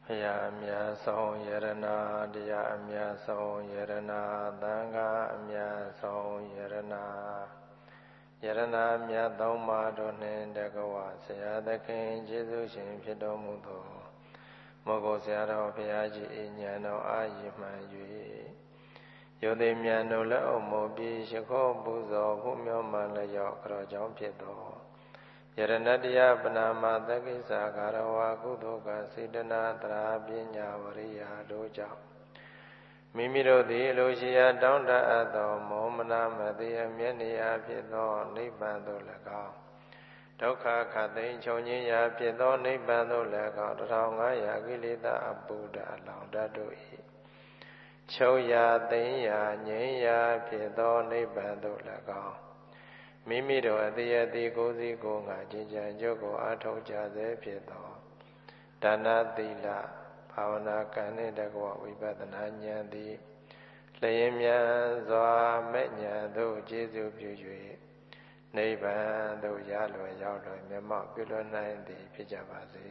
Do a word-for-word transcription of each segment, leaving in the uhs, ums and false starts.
ရားအမြတ်ဆုံးယရဏတရားအမြတ်ဆုံးယရဏသံဃာအမြတ်ဆုံးယရဏယရဏမြတ်သုံးပါးတို့နှင့်တကွဆရာသခင်ကျေးဇူးရှင်ဖြစ်တော်မူသောမောဂုတ်ဆရာတော်ဘုရားကြီး၏ဉာဏ်တော်အားရည်မှန်၍ယုတ်တိမြတ်တို့လက်အုပ်မိုးပြီးရှိခိုးပူဇော်မှုမြောမှလျော့ကြောကြောင့်ဖြစ်သောယရဏတရားပနာမသက္ကိစ္စကာရဝကုသိုလ်ကစေတနာတရာပညာဝရိယတို့ကြောင့်မိမိတို့သည်လိုရှိရာတောင်းတအပ်သောမောမနာမသိအမျက်နေရာဖြစ်သောနိဗ္ဗာန်သို့၎င်းဒုက္ခခတ်သိမ်းချုပ်ငြိမ်းရာဖြစ်သောနိဗ္ဗာန်သို့၎င်းတထောင်ငါးရာကိလေသာအပုဒ္ဒအလောင်းတတ်တို့၏ချုပ်ရာသိမ်းရာငြိမ်းရာဖြစ်သောနိဗ္ဗာန်သို့၎င်းမိမိတို့အတိအတိကိုယ်စီကိုယ်ငါကျင့်ကြံကြုတ်ကိုအထောက်ကြစေဖြစ်သောဒါနသီလဘာဝနာကံနှင့်တကွဝိပဿနာဉာဏ်သည်လျင်မြန်စွာမဲ့ဉာဏ်သို့ကျေစုပြု၍နိဗ္ဗာန်သို့ရလွယ်ရောက်လွယ်မျက်မှောက်ပြုလွယ်နိုင်သည်ဖြစ်ကြပါစေ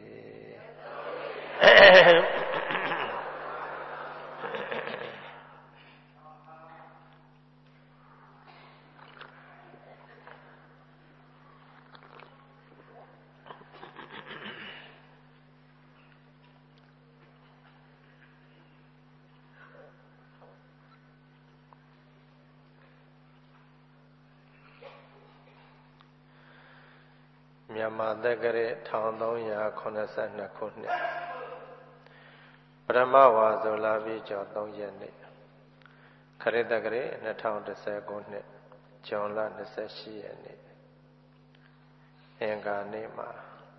မြန်မာတက္ကရာတစ်ထောင်သုံးရာခုနှစ်ဆယ်နှစ်ခုနှစ်ပထမဝါဆိုလာပြီးကျော်သုံးရက်နေ့ခရစ်တက္ကရာနှစ်ထောင်တစ်ဆယ်ခုနှစ်ဇွန်လနှစ်ဆယ်ရှစ်ရက်နေ့အင်္ဂါနေ့မှာ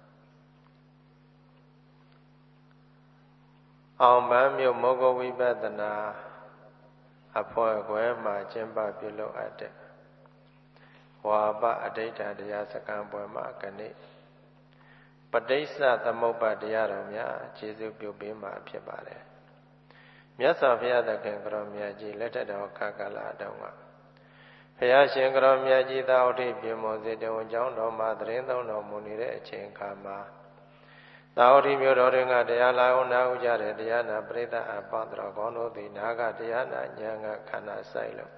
အောင်ပန်းမြို့မောဂဝိပဿနာအဖွဲ့ခွဲမှာကျင်းပပြုလုပ်အပ်တဲ့ဝါပအဋိဌာတရားစကံပွဲမှာကနေ့ပဋိစ္စသမုပ္ပါတရားတော်များကျေးဇူးပြုပေးမှာဖြစ်ပါတယ်မြတ်စွာဘုရားသခင်ကရောမြတ်ကြီးလက်ထက်တော်ခါကာလတုန်းကဘုရားရှင်ကရောမြတ်ကြီးသာဝတိပြမောစေတဝန်ကျောင်းတော်မှာသရင်သုံးတော်မူနေတဲ့အချိန်ခါမှာသာဝတိမြို့တော်တွင်ကတရားလာအောင်နာဥကြတဲ့တရားနာပရိသတ်အပေါင်းတော်ကောင်းတို့သည်နာကတရားနာဉာဏ်ကခန္ဓာဆိုင်လို့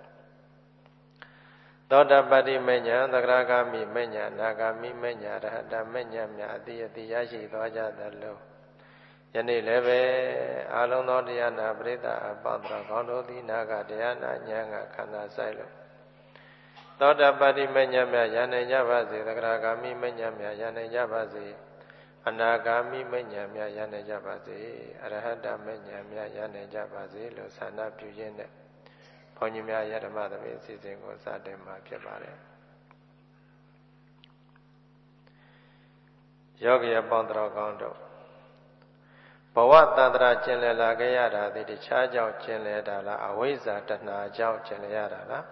သောတပတ္တိမဉ္ဇဉ်သဂရဂမိမဉ္ဇဉ်နာဂမိမဉ္ဇဉ်ရဟတမဉ္ဇဉ်များအတိအတိရရှိသွားကြသလိုယနေ့လည်းပဲအာလုံးသောတရားနာပရိသတ်အပေါင်းတော်ကောင်းတို့သည်နာဂတရားနာဉာဏ်ကခန္ဓာဆိုင်လို့သောတပတ္တိမဉ္ဇဉ်များရနိုင်ကြပါစေသဂရဂမိမဉ္ဇဉ်များရနိုင်ကြပါစေအနာဂါမိမဉ္ဇဉ်များရနိုင်ကြပါစေအရဟတမဉ္ဇဉ်များရနိုင်ကြပါစေလို့ဆန္ဒပြုရင်းနဲ့ဘုန်းကြီးများယဓမ္မသမီးအစီအစဉ်ကိုစတင်မှာဖြစ်ပါတယ်ယောဂီအပေါင်းတော်ကောင်းတို့ဘဝတန္တရာကျင်လည်လာခဲ့ရတာဒီတခြားကြောင့်ကျင်လည်တာလားအဝိဇ္ဇာတဏှာကြောင့်ကျင်လည်ရတာလား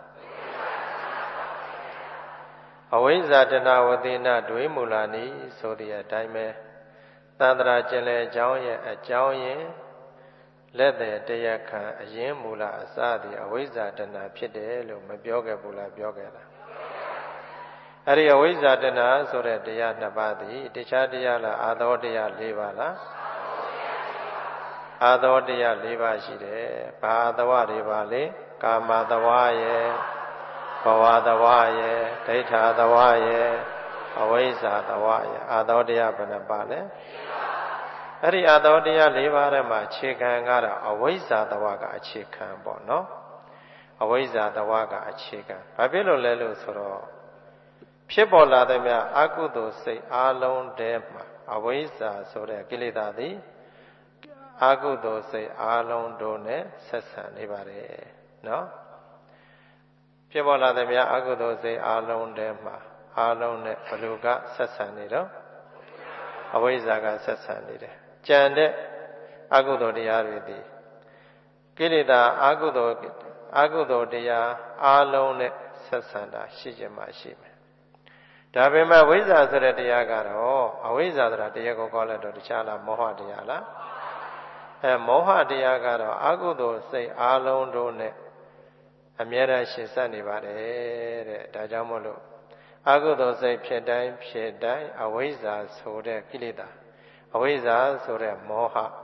အဝိဇ္ဇာတဏှာဝတိနာဒွေမူလာနိဆိုတဲ့အတိုင်းပဲတန္တရာကျင်လည်အကြောင်းရဲ့အကြောင်းရင်လက်တဲ့တရားခံအရင်မူလအစသည်အဝိဇ္ဇာတဏှာဖြစ်တယ်လို့မပြောခဲ့ဘူးလားပြောခဲ့လားအဲ့ဒီအဝိဇ္ဇာတဏှာဆိုတဲ့တရားနှစ်ပါးသည်တခြားတရားလားအာသောတရား၄ပါးလားအာသောတရား၄ပါးရှိတယ်ဘာအာသဝတွေပါလဲကာမသဝရဲ့ဘဝသဝရဲ့ဒိဋ္ဌာသဝရဲ့အဝိဇ္ဇာသဝရဲ့အာသောတရားဘယ်နှပါလဲအဲ့ဒီအာသောတရား၄ပါးထဲမှာအခြေခံကတော့အဝိဇ္ဇာတဝကအခြေခံပေါ့နော်အဝိဇ္ဇာတဝကအခြေခံဘာဖြစ်လို့လဲလို့ဆိုတော့ဖြစ်ပေါ်လာတဲ့မြအကုသိုလ်စိတ်အလုံးတည်းမှာအဝိဇ္ဇာဆိုတဲ့ကိလေသာသည်အကုသိုလ်စိတ်အလုံးတို့နဲ့ဆက်ဆံနေပါတယ်နော်ဖြစ်ပေါ်လာတဲ့မြအကုသိုလ်စိတ်အလုံးတည်းမှာအလုံးနဲ့ဘလူကဆက်ဆံနေတော့အဝိဇ္ဇာကဆက်ဆံနေတယ်ကြံတဲ့အကုသိုလ်တရားတွေသည်ကိလေသာအကုသိုလ်အကုသိုလ်တရားအလုံးနဲ့ဆက်ဆံတာရှိခြင်းမှရှိမယ်ဒါပေမဲ့ဝိဇ္ဇာဆိုတဲ့တရားကတော့အဝိဇ္ဇာဆိုတာတရားကိုကောက်လိုက်တော့တခြားလားမောဟတရားလားအဲမောဟတရားကတော့အကုသိုလ်စိတ်အလုံးတို့နဲ့အမြဲတမ်းရှင်ဆက်နေပါတယ်တဲ့ဒါကြောင့်မို့လို့အကုသိုလ်စိတ်ဖြစ်တိုင်းဖြစ်တိုင်းအဝိဇ္ဇာဆိုတဲ့ကိလေသာအဝိဇ္ဇာဆိုတဲ့မောဟ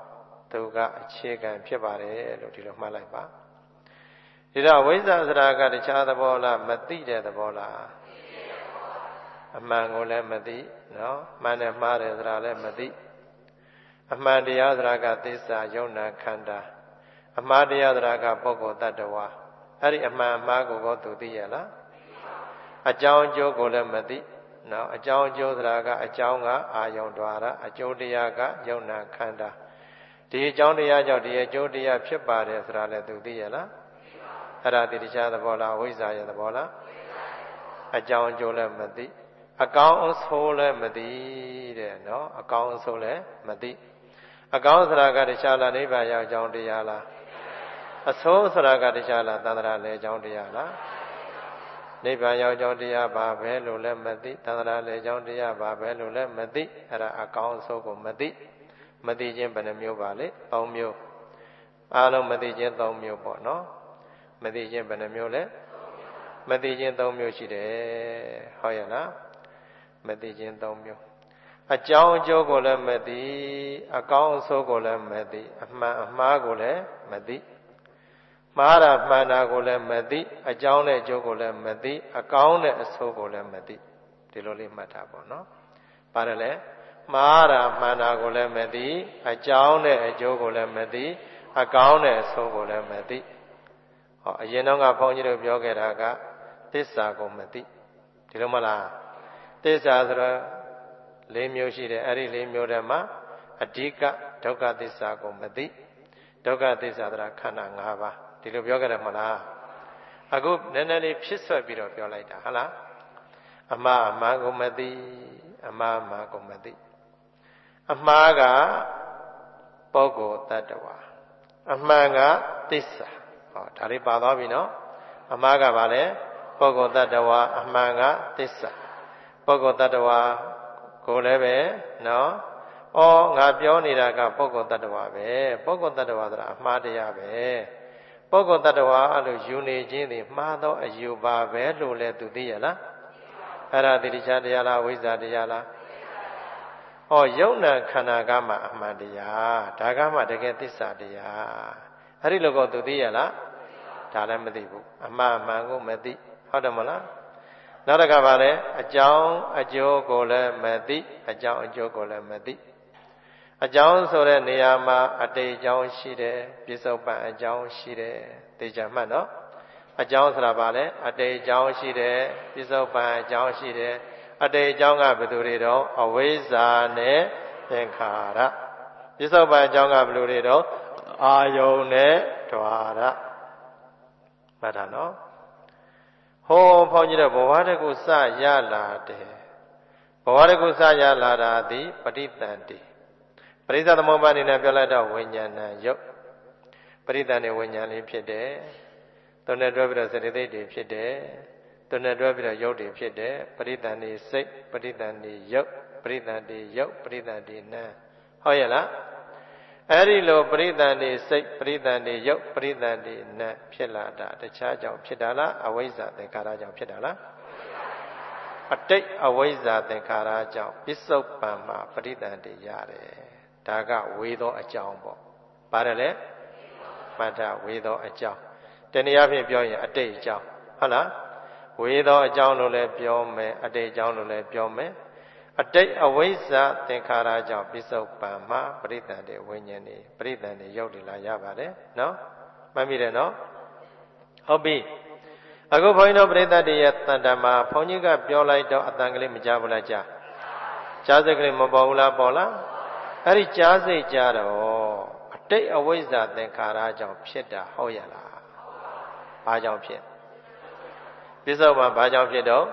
သူကအခြေခံဖြစ်ပါတယ်လို့ဒီလိုမှတ်လိုက်ပါဒီတော့ဝိဇ္ဇာဆိုတာကတခြားသဘောလားမသိတဲ့သဘောလားအမှန်ကိုလည်းမသိနော်မှန်တယ်မှားတယ်ဆိုတာလည်းမသိအမှန်တရားဆိုတာကသစ္စာယုံနာခန္ဓာအမှားတရားဆိုတာကပုဂ္ဂိုလ်တ attva အဲ့ဒီအမှန်အမှားကိုကောသူသိရလားအကြောင်းအကျိုးကိုလည်းမသိနော်အကြောင်းအကျိုးဆိုတာကအကြောင်းကအာယုံ द्वार အကျိုးတရားကယုံနာခန္ဓာဒီအကြောင်းတရားကြောင့်ဒီအကျိုးတရားဖြစ်ပါတယ်ဆိုတာလည်းသူသိရလားအဲ့ဒါဒီတရားသဘောလားဝိဇ္ဇာရဲ့သဘောလားအကြောင်းအကျိုးလည်းမသိအကောင်းအဆိုးလည်းမသိတဲ့နော်အကောင်းအဆိုးလည်းမသိအကောင်းဆိုတာကတရားလားနိဗ္ဗာန်ရောက်အကြောင်းတရားလားအဆိုးဆိုတာကတရားလားသန္တရာလည်းအကြောင်းတရားလားနိဗ္ဗာန်ရောက်အကြောင်းတရားပါပဲလို့လည်းမသိသန္တရာလည်းအကြောင်းတရားပါပဲလို့လည်းမသိအဲ့ဒါအကောင်းအဆိုးကိုမသိမသိခြင်းဘယ်နှမျိုးပါလဲသုံးမျိုးအားလုံးမသိခြင်းသုံးမျိုးပေါ့နော်မသိခြင်းဘယ်နှမျိုးလဲမသိခြင်းသုံးမျိုးရှိတယ်ဟုတ်ရဲ့လားမသိခြင်းသုံးမျိုးအကြောင်းအကျိုးကိုလည်းမသိအကောင်းအဆိုးကိုလည်းမသိအမှန်အမှားကိုလည်းမသိမှားတာမှန်တာကိုလည်းမသိအကြောင်းနဲ့အကျိုးကိုလည်းမသိအကောင်းနဲ့အဆိုးကိုလည်းမသိဒီလိုလေးမှတ်ထားပါနော်ပါတယ်လေမှားတာမှန်တာကိုလည်းမသိအကြောင်းနဲ့အကျိုးကိုလည်းမသိအကောင်းနဲ့အဆိုးကိုလည်းမသိဟောအရင်တော့ကဘုန်းကြီးတို့ပြောခဲ့တာကသစ္စာကိုမသိဒီလိုမလားသစ္စာဆိုတော့လေးမျိုးရှိတယ်အဲ့ဒီလေးမျိုးထဲမှာအဓိကဒုက္ခသစ္စာကိုမသိဒုက္ခသစ္စာဆိုတာခန္ဓာ၅ပါးဒီလိုပြောကြတယ်မလားအခုနည်းနည်းလေးဖြစ်ဆွဲပြီးတော့ပြောလိုက်တာဟုတ်လားအမှားအမှန်ကိုမသိအမှားအမှန်ကိုမသိအမှားကပုဂ္ဂိုလ်တ attva အမှန်ကသစ္စာဟောဒါလေးပါသွားပြီနော်အမှားကဘာလဲပုဂ္ဂိုလ်တ attva အမှန်ကသစ္စာပုဂ္ဂိုလ်တ attva ကိုလည်းပဲနော်ဩငါပြောနေတာကပုဂ္ဂိုလ်တ attva ပဲပုဂ္ဂိုလ်တ attva ဆိုတာအမှားတရားပဲပုဂ္ဂိုလ်တ attva အဲ့လိုယူနေခြင်းသည်မှားသောအယူပါပဲလို့လဲသူသိရလားအဲ့ဒါတိတိကျတရားလားဝိဇ္ဇာတရားလားဟောယုံနာခန္ဓာကမှအမှန်တရားဒါကမှတကယ်သစ္စာတရားအဲ့ဒီလိုကောသူသိရလားဒါလည်းမသိဘူးအမှားအမှန်ကိုမသိဟုတ်တယ်မလားနောက်တစ်ခါပါလေအကြောင်းအကျိုးကိုလည်းမသိအကြောင်းအကျိုးကိုလည်းမသိအကြောင်းဆိုတဲ့နေရာမှာအတိတ်အကြောင်းရှိတယ်ပြစ္ဆုတ်ပံအကြောင်းရှိတယ်သိကြမှတ်နော်အကြောင်းဆိုတာပါလေအတိတ်အကြောင်းရှိတယ်ပြစ္ဆုတ်ပံအကြောင်းရှိတယ်အတိတ်အကြောင်းကဘယ်သူတွေတော့အဝိဇ္ဇာနဲ့သင်္ခါရပြစ္ဆုတ်ပံအကြောင်းကဘယ်လိုတွေတော့အာယုန်နဲ့ဓဝါရမှတ်တာနော်ဟောဘုန်းကြီးတို့ဘဝတကုစရလာတယ်ဘဝတကုစရလာတာသည်ပဋိသန္တိပရိစ္ဆသမုပ္ပါဒ်အနေနဲ့ပြောလိုက်တော့ဝိညာဏယုတ်ပရိသန္တိဝိညာဉ်လေးဖြစ်တယ်သူနဲ့တွဲပြီးတော့စေတသိက်တွေဖြစ်တယ်သူနဲ့တွဲပြီးတော့ယုတ်တွေဖြစ်တယ်ပရိသန္တိစိတ်ပရိသန္တိယုတ်ပရိသန္တိယုတ်ပရိသန္တိနာဟုတ်ရဲ့လားအဲ့ဒီလိုပရိသန္တိစိတ်ပရိသန္တိယုတ်ပရိသန္တိနာဖြစ်လာတာတခြားကြောင့်ဖြစ်တာလားအဝိဇ္ဇာသင်္ခါရကြောင့်ဖြစ်တာလားအတိတ်အဝိဇ္ဇာသင်္ခါရကြောင့်ပစ္စုပန်မှာပရိသန္တိရတယ်ဒါကဝေသောအကြောင်းပေါ့ပါတယ်လေမှတ်တာဝေသောအကြောင်းတနည်းအားဖြင့်ပြောရင်အတိတ်အကြောင်းဟုတ်လားဝေသောအကြောင်းလို့လည်းပြောမယ်အတိတ်အကြောင်းလို့လည်းပြောမယ်အတိတ်အဝိဇ္ဇာသင်္ခါရကြောင့်ပစ္စုပန်မှာပရိသန္တိဝိညာဉ်နေပရိသန္တိရုပ်တွေလာရပါတယ်နော်မှတ်မိတယ်နော်ဟုတ်ပြီအခုဘုန်းကြီးတို့ပရိသတ်တွေရဲ့တန်တမှာဘုန်းကြီးကပြောလိုက်တော့အတန်ကလေးမကြားဘူးလားကြားကြားစိတ်ကလေးမပေါ်ဘူးလားပေါ်လားအဲ့ဒီကြားစိတ်ကြားတော့အတိတ်အဝိဇ္ဇာသင်္ခါရကြောင့်ဖြစ်တာဟုတ်ရလားဘာကြောင့်ဖြစ်ပစ္စုပန်ဘာကြောင့်ဖြစ်တော့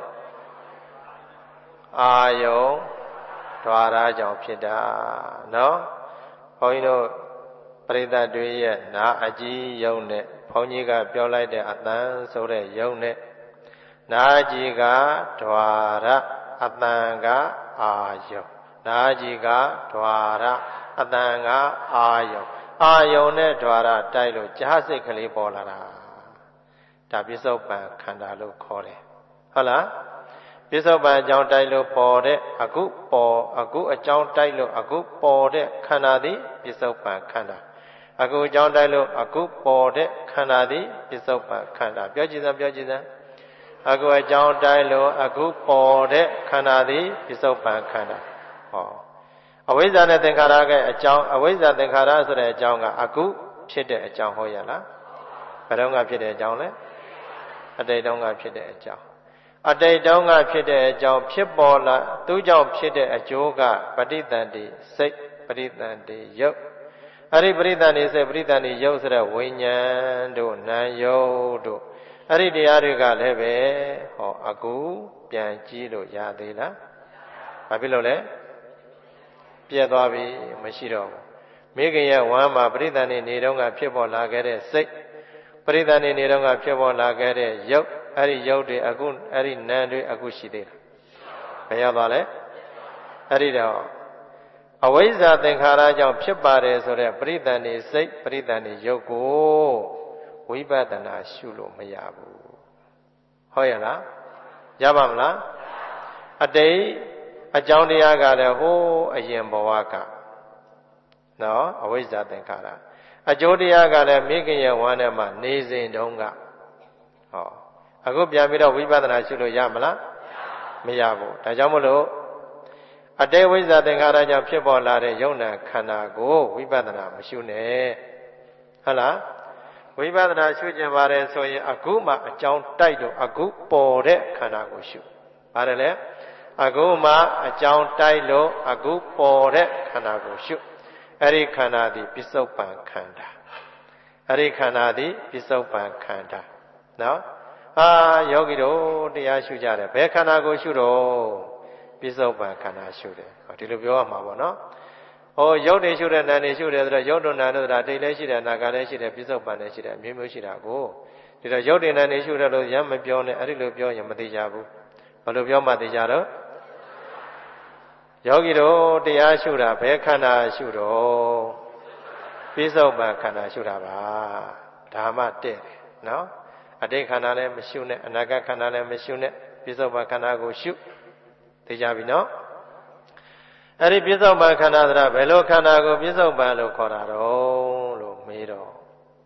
အာယုံ द्वार ကြောင့်ဖြစ်တာနော်ဘုန်းကြီးတို့ပရိသတ်တွေရဲ့နာအကြီးယုံနဲ့ဘုန်းကြီးကပြောလိုက်တဲ့အတန်ဆိုတဲ့ယုံနဲ့နာကြီးက द्वार အတန်ကအာယုံနာကြီးက द्वार အတန်ကအာယုံအာယုံနဲ့ द्वार တိုက်လို့ကြားစိတ်ကလေးပေါ်လာတာဒါပစ္စုပန်ခန္ဓာလို့ခေါ်တယ်ဟုတ်လားပစ္စုပန်အကြောင်းတိုက်လို့ပေါ်တဲ့အခုပေါ်အခုအကြောင်းတိုက်လို့အခုပေါ်တဲ့ခန္ဓာသည်ပစ္စုပန်ခန္ဓာအခုအကြောင်းတိုင်းလို့အခုပေါ်တဲ့ခန္ဓာသည်ပြစ္ဆုတ်ပန်ခန္ဓာပြောကြည့်စမ်းပြောကြည့်စမ်းအခုအကြောင်းတိုင်းလို့အခုပေါ်တဲ့ခန္ဓာသည်ပြစ္ဆုတ်ပန်ခန္ဓာဟောအဝိဇ္ဇာနဲ့သင်္ခါရကအကြောင်းအဝိဇ္ဇာသင်္ခါရဆိုတဲ့အကြောင်းကအခုဖြစ်တဲ့အကြောင်းဟောရလားဘယ်တော့ကဖြစ်တဲ့အကြောင်းလဲအတိတ်တုန်းကဖြစ်တဲ့အကြောင်းအတိတ်တုန်းကဖြစ်တဲ့အကြောင်းဖြစ်ပေါ်လာသူကြောင့်ဖြစ်တဲ့အကျိုးကပဋိသန္တိစိတ်ပဋိသန္တိယုတ်အဲ့ဒီပဋိသန္တိစိတ်ပဋိသန္တိယုတ်ဆိုတဲ့ဝိညာဉ်တို့နာမ်ယုတ်တို့အဲ့ဒီတရားတွေကလည်းပဲဟောအခုပြန်ကြည့်လို့ရသေးလားဘာဖြစ်လို့လဲပြည့်သွားပြီမရှိတော့ဘူးမိခင်ရဲ့ဝမ်းမှာပဋိသန္တိနေတော့ကဖြစ်ပေါ်လာခဲ့တဲ့စိတ်ပရိသတ်နေနေတော့ကဖြစ်ပေါ်လာခဲ့တဲ့ယုတ်အဲ့ဒီယုတ်တွေအခုအဲ့ဒီနာမ်တွေအခုရှိသေးတာဘယ်ရောက်သွားလဲအဲ့ဒီတော့အဝိဇ္ဇာသင်္ခါရကြောင့်ဖြစ်ပါတယ်ဆိုတဲ့ပရိသတ်နေစိတ်ပရိသတ်နေယုတ်ကိုဝိပဿနာရှုလို့မရဘူးဟုတ်ရလားရပါမလားအတိတ်အကြောင်းတရားကလည်းဟိုးအရင်ဘဝကနော်အဝိဇ္ဇာသင်္ခါရအကျိုးတရားကလည်းမိခင်ရဲ့ဝမ်းထဲမှာနေစဉ်တုန်းကဟောအခုပြန်ပြီးတော့ဝိပဿနာရှုလို့ရမလားမရဘူးဒါကြောင့်မလို့အတေဝိဇ္ဇာသင်္ခါရကြောင့်ဖြစ်ပေါ်လာတဲ့ယုံနာခန္ဓာကိုဝိပဿနာမရှုနဲ့ဟုတ်လားဝိပဿနာရှုကျင်ပါတယ်ဆိုရင်အခုမှအကြောင်းတိုက်လို့အခုပေါ်တဲ့ခန္ဓာကိုရှုပါတယ်လေအခုမှအကြောင်းတိုက်လို့အခုပေါ်တဲ့ခန္ဓာကိုရှုအဲ့ဒီခန္ဓာသည်ပစ္စုပန်ခန္ဓာအဲ့ဒီခန္ဓာသည်ပစ္စုပန်ခန္ဓာနော်ဟာယောဂီတို့တရားရှုကြတယ်ဘယ်ခန္ဓာကိုရှုတော့ပစ္စုပန်ခန္ဓာရှုတယ်ဒီလိုပြောရမှာပေါ့နော်ဟောရုပ်တွေရှုတဲ့နာမ်တွေရှုတယ်ဆိုတော့ရုပ်တို့နာမ်တို့ဆိုတာတိတ်လည်းရှိတယ်နာကလည်းရှိတယ်ပစ္စုပန်လည်းရှိတယ်အမျိုးမျိုးရှိတာကိုဒီတော့ရုပ်တွေနာမ်တွေရှုတယ်လို့ရမ်းမပြောနဲ့အဲ့ဒီလိုပြောရင်မသိကြဘူးဘာလို့ပြောမှသိကြတော့ယောဂီတို့တရားရှုတာဘယ်ခန္ဓာရှုတော့ပစ္စုပန်ခန္ဓာရှုတာပါဒါမှတဲ့တယ်နော်အတိတ်ခန္ဓာလည်းမရှုနဲ့အနာဂတ်ခန္ဓာလည်းမရှုနဲ့ပစ္စုပန်ခန္ဓာကိုရှုသိကြပြီနော်အဲ့ဒီပစ္စုပန်ခန္ဓာဆိုတာဘယ်လိုခန္ဓာကိုပစ္စုပန်လို့ခေါ်တာတော့လို့မေးတော့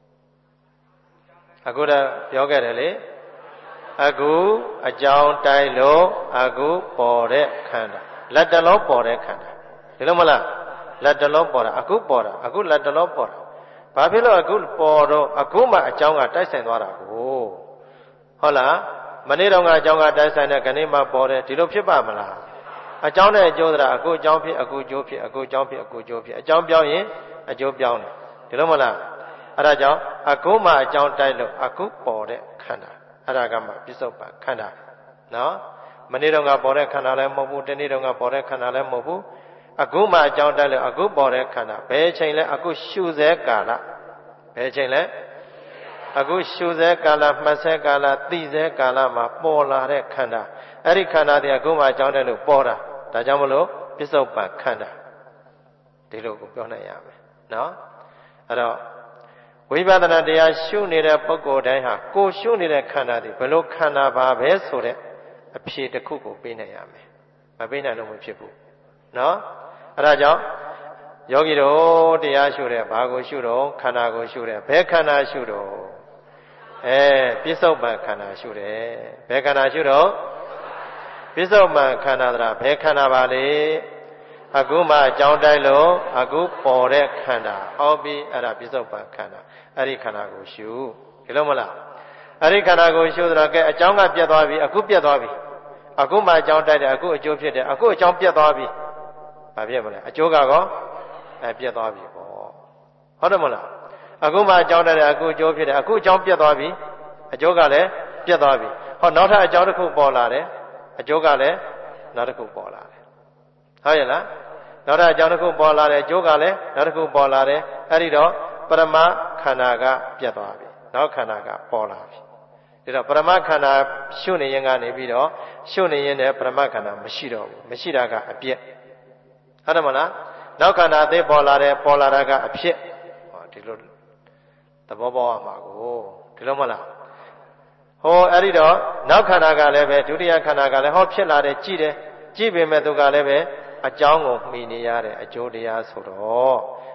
အခုတော့ပြောခဲ့တယ်လေအခုအကြောင်းတိုင်းလို့အခုပေါ်တဲ့ခန္ဓာလက်တလုံးပေါ်တဲ့ခန္ဓာဒီလိုမလားလက်တလုံးပေါ်တာအခုပေါ်တာအခုလက်တလုံးပေါ်တာဘာဖြစ်လို့အခုပေါ်တော့အခုမှအကြောင်းကတိုက်ဆိုင်သွားတာကိုဟုတ်လားမနေ့တုန်းကအကြောင်းကတိုက်ဆိုင်တဲ့ခဏမှပေါ်တယ်ဒီလိုဖြစ်ပါမလားအကြောင်းနဲ့အကျိုးဆိုတာအခုအကြောင်းဖြစ်အခုကျိုးဖြစ်အခုအကြောင်းဖြစ်အခုကျိုးဖြစ်အကြောင်းပြောင်းရင်အကျိုးပြောင်းတယ်ဒီလိုမလားအဲ့ဒါကြောင့်အခုမှအကြောင်းတိုက်လို့အခုပေါ်တဲ့ခန္ဓာအဲ့ဒါကမှပစ္စုပန်ခန္ဓာနော်မနေ့တုန်းကပေါ်တဲ့ခန္ဓာလည်းမဟုတ်ဘူးတနေ့တုန်းကပေါ်တဲ့ခန္ဓာလည်းမဟုတ်ဘူးအခုမှအကြောင်းတိုက်လို့အခုပေါ်တဲ့ခန္ဓာဘယ်ချိန်လဲအခုရှုစေကာလဘယ်ချိန်လဲအခုရှုစေကာလမှတ်စေကာလသိစေကာလမှာပေါ်လာတဲ့ခန္ဓာအဲ့ဒီခန္ဓာတွေအခုမှအကြောင်းတိုက်လို့ပေါ်တာဒါကြောင့်မလို့ပစ္စုပန်ခန္ဓာဒီလိုကိုပြောနိုင်ရမယ်နော်အဲ့တော့ဝိပဿနာတရားရှုနေတဲ့ပုဂ္ဂိုလ်တိုင်းဟာကိုရှုနေတဲ့ခန္ဓာတွေဘယ်လိုခန္ဓာပါပဲဆိုတဲ့အဖြေတစ်ခုကိုပေးနိုင်ရမယ်မပေးနိုင်လို့မဖြစ်ဘူးနော်အဲ့ဒါကြောင့်ယောဂီတို့တရားရှုတဲ့ဘာကိုရှုတော့ခန္ဓာကိုရှုတဲ့ဘယ်ခန္ဓာရှုတော့အဲပစ္စုပန်ခန္ဓာရှုတယ်ဘယ်ခန္ဓာရှုတော့ပစ္စုပန်ခန္ဓာဆိုတာဘယ်ခန္ဓာပါလေအခုမှအကြောင်းတိုင်းလို့အခုပေါ်တဲ့ခန္ဓာဟောပြီးအဲ့ဒါပစ္စုပန်ခန္ဓာအဲ့ဒီခန္ဓာကိုရှုဒီလိုမလားအဲ့ဒီခန္ဓာကိုရှုတော့ကဲအကြောင်းကပြတ်သွားပြီအခုပြတ်သွားပြီအခုမှအကြောင်းတိုက်တယ်အခုအကျိုးဖြစ်တယ်အခုအကြောင်းပြတ်သွားပြီဘာဖြစ်မလဲအကျိုးကကောအဲပြတ်သွားပြီပေါ့ဟုတ်တယ်မလားအခုမှအကြောင်းတိုက်တယ်အခုအကျိုးဖြစ်တယ်အခုအကြောင်းပြတ်သွားပြီအကျိုးကလည်းပြတ်သွားပြီဟောနောက်ထပ်အကြောင်းတစ်ခုပေါ်လာတယ်အကျိုးကလည်းနောက်တစ်ခုပေါ်လာတယ်ဟုတ်ရဲ့လားနောက်ထပ်အကြောင်းတစ်ခုပေါ်လာတယ်အကျိုးကလည်းနောက်တစ်ခုပေါ်လာတယ်အဲ့ဒီတော့ပရမခန္ဓာကပြတ်သွားပြီနောက်ခန္ဓာကပေါ်လာပြီဒါတော့ပရမခန္ဓာရှုနေရင်ကနေပြီးတော့ရှုနေရင်လည်းပရမခန္ဓာမရှိတော့ဘူးမရှိတာကအပြည့်ဟုတ်တယ်မလားနောက်ခန္ဓာအသေးပေါ်လာတယ်ပေါ်လာတာကအဖြစ်ဟောဒီလိုသဘောပေါက်ရမှာကိုဒီလိုမလားဟောအဲ့ဒီတော့နောက်ခန္ဓာကလည်းပဲဒုတိယခန္ဓာကလည်းဟောဖြစ်လာတယ်ကြည့်တယ်ကြည့်ပေမဲ့သူကလည်းပဲအကြောင်းကိုမှီနေရတဲ့အကျိုးတရားဆိုတော့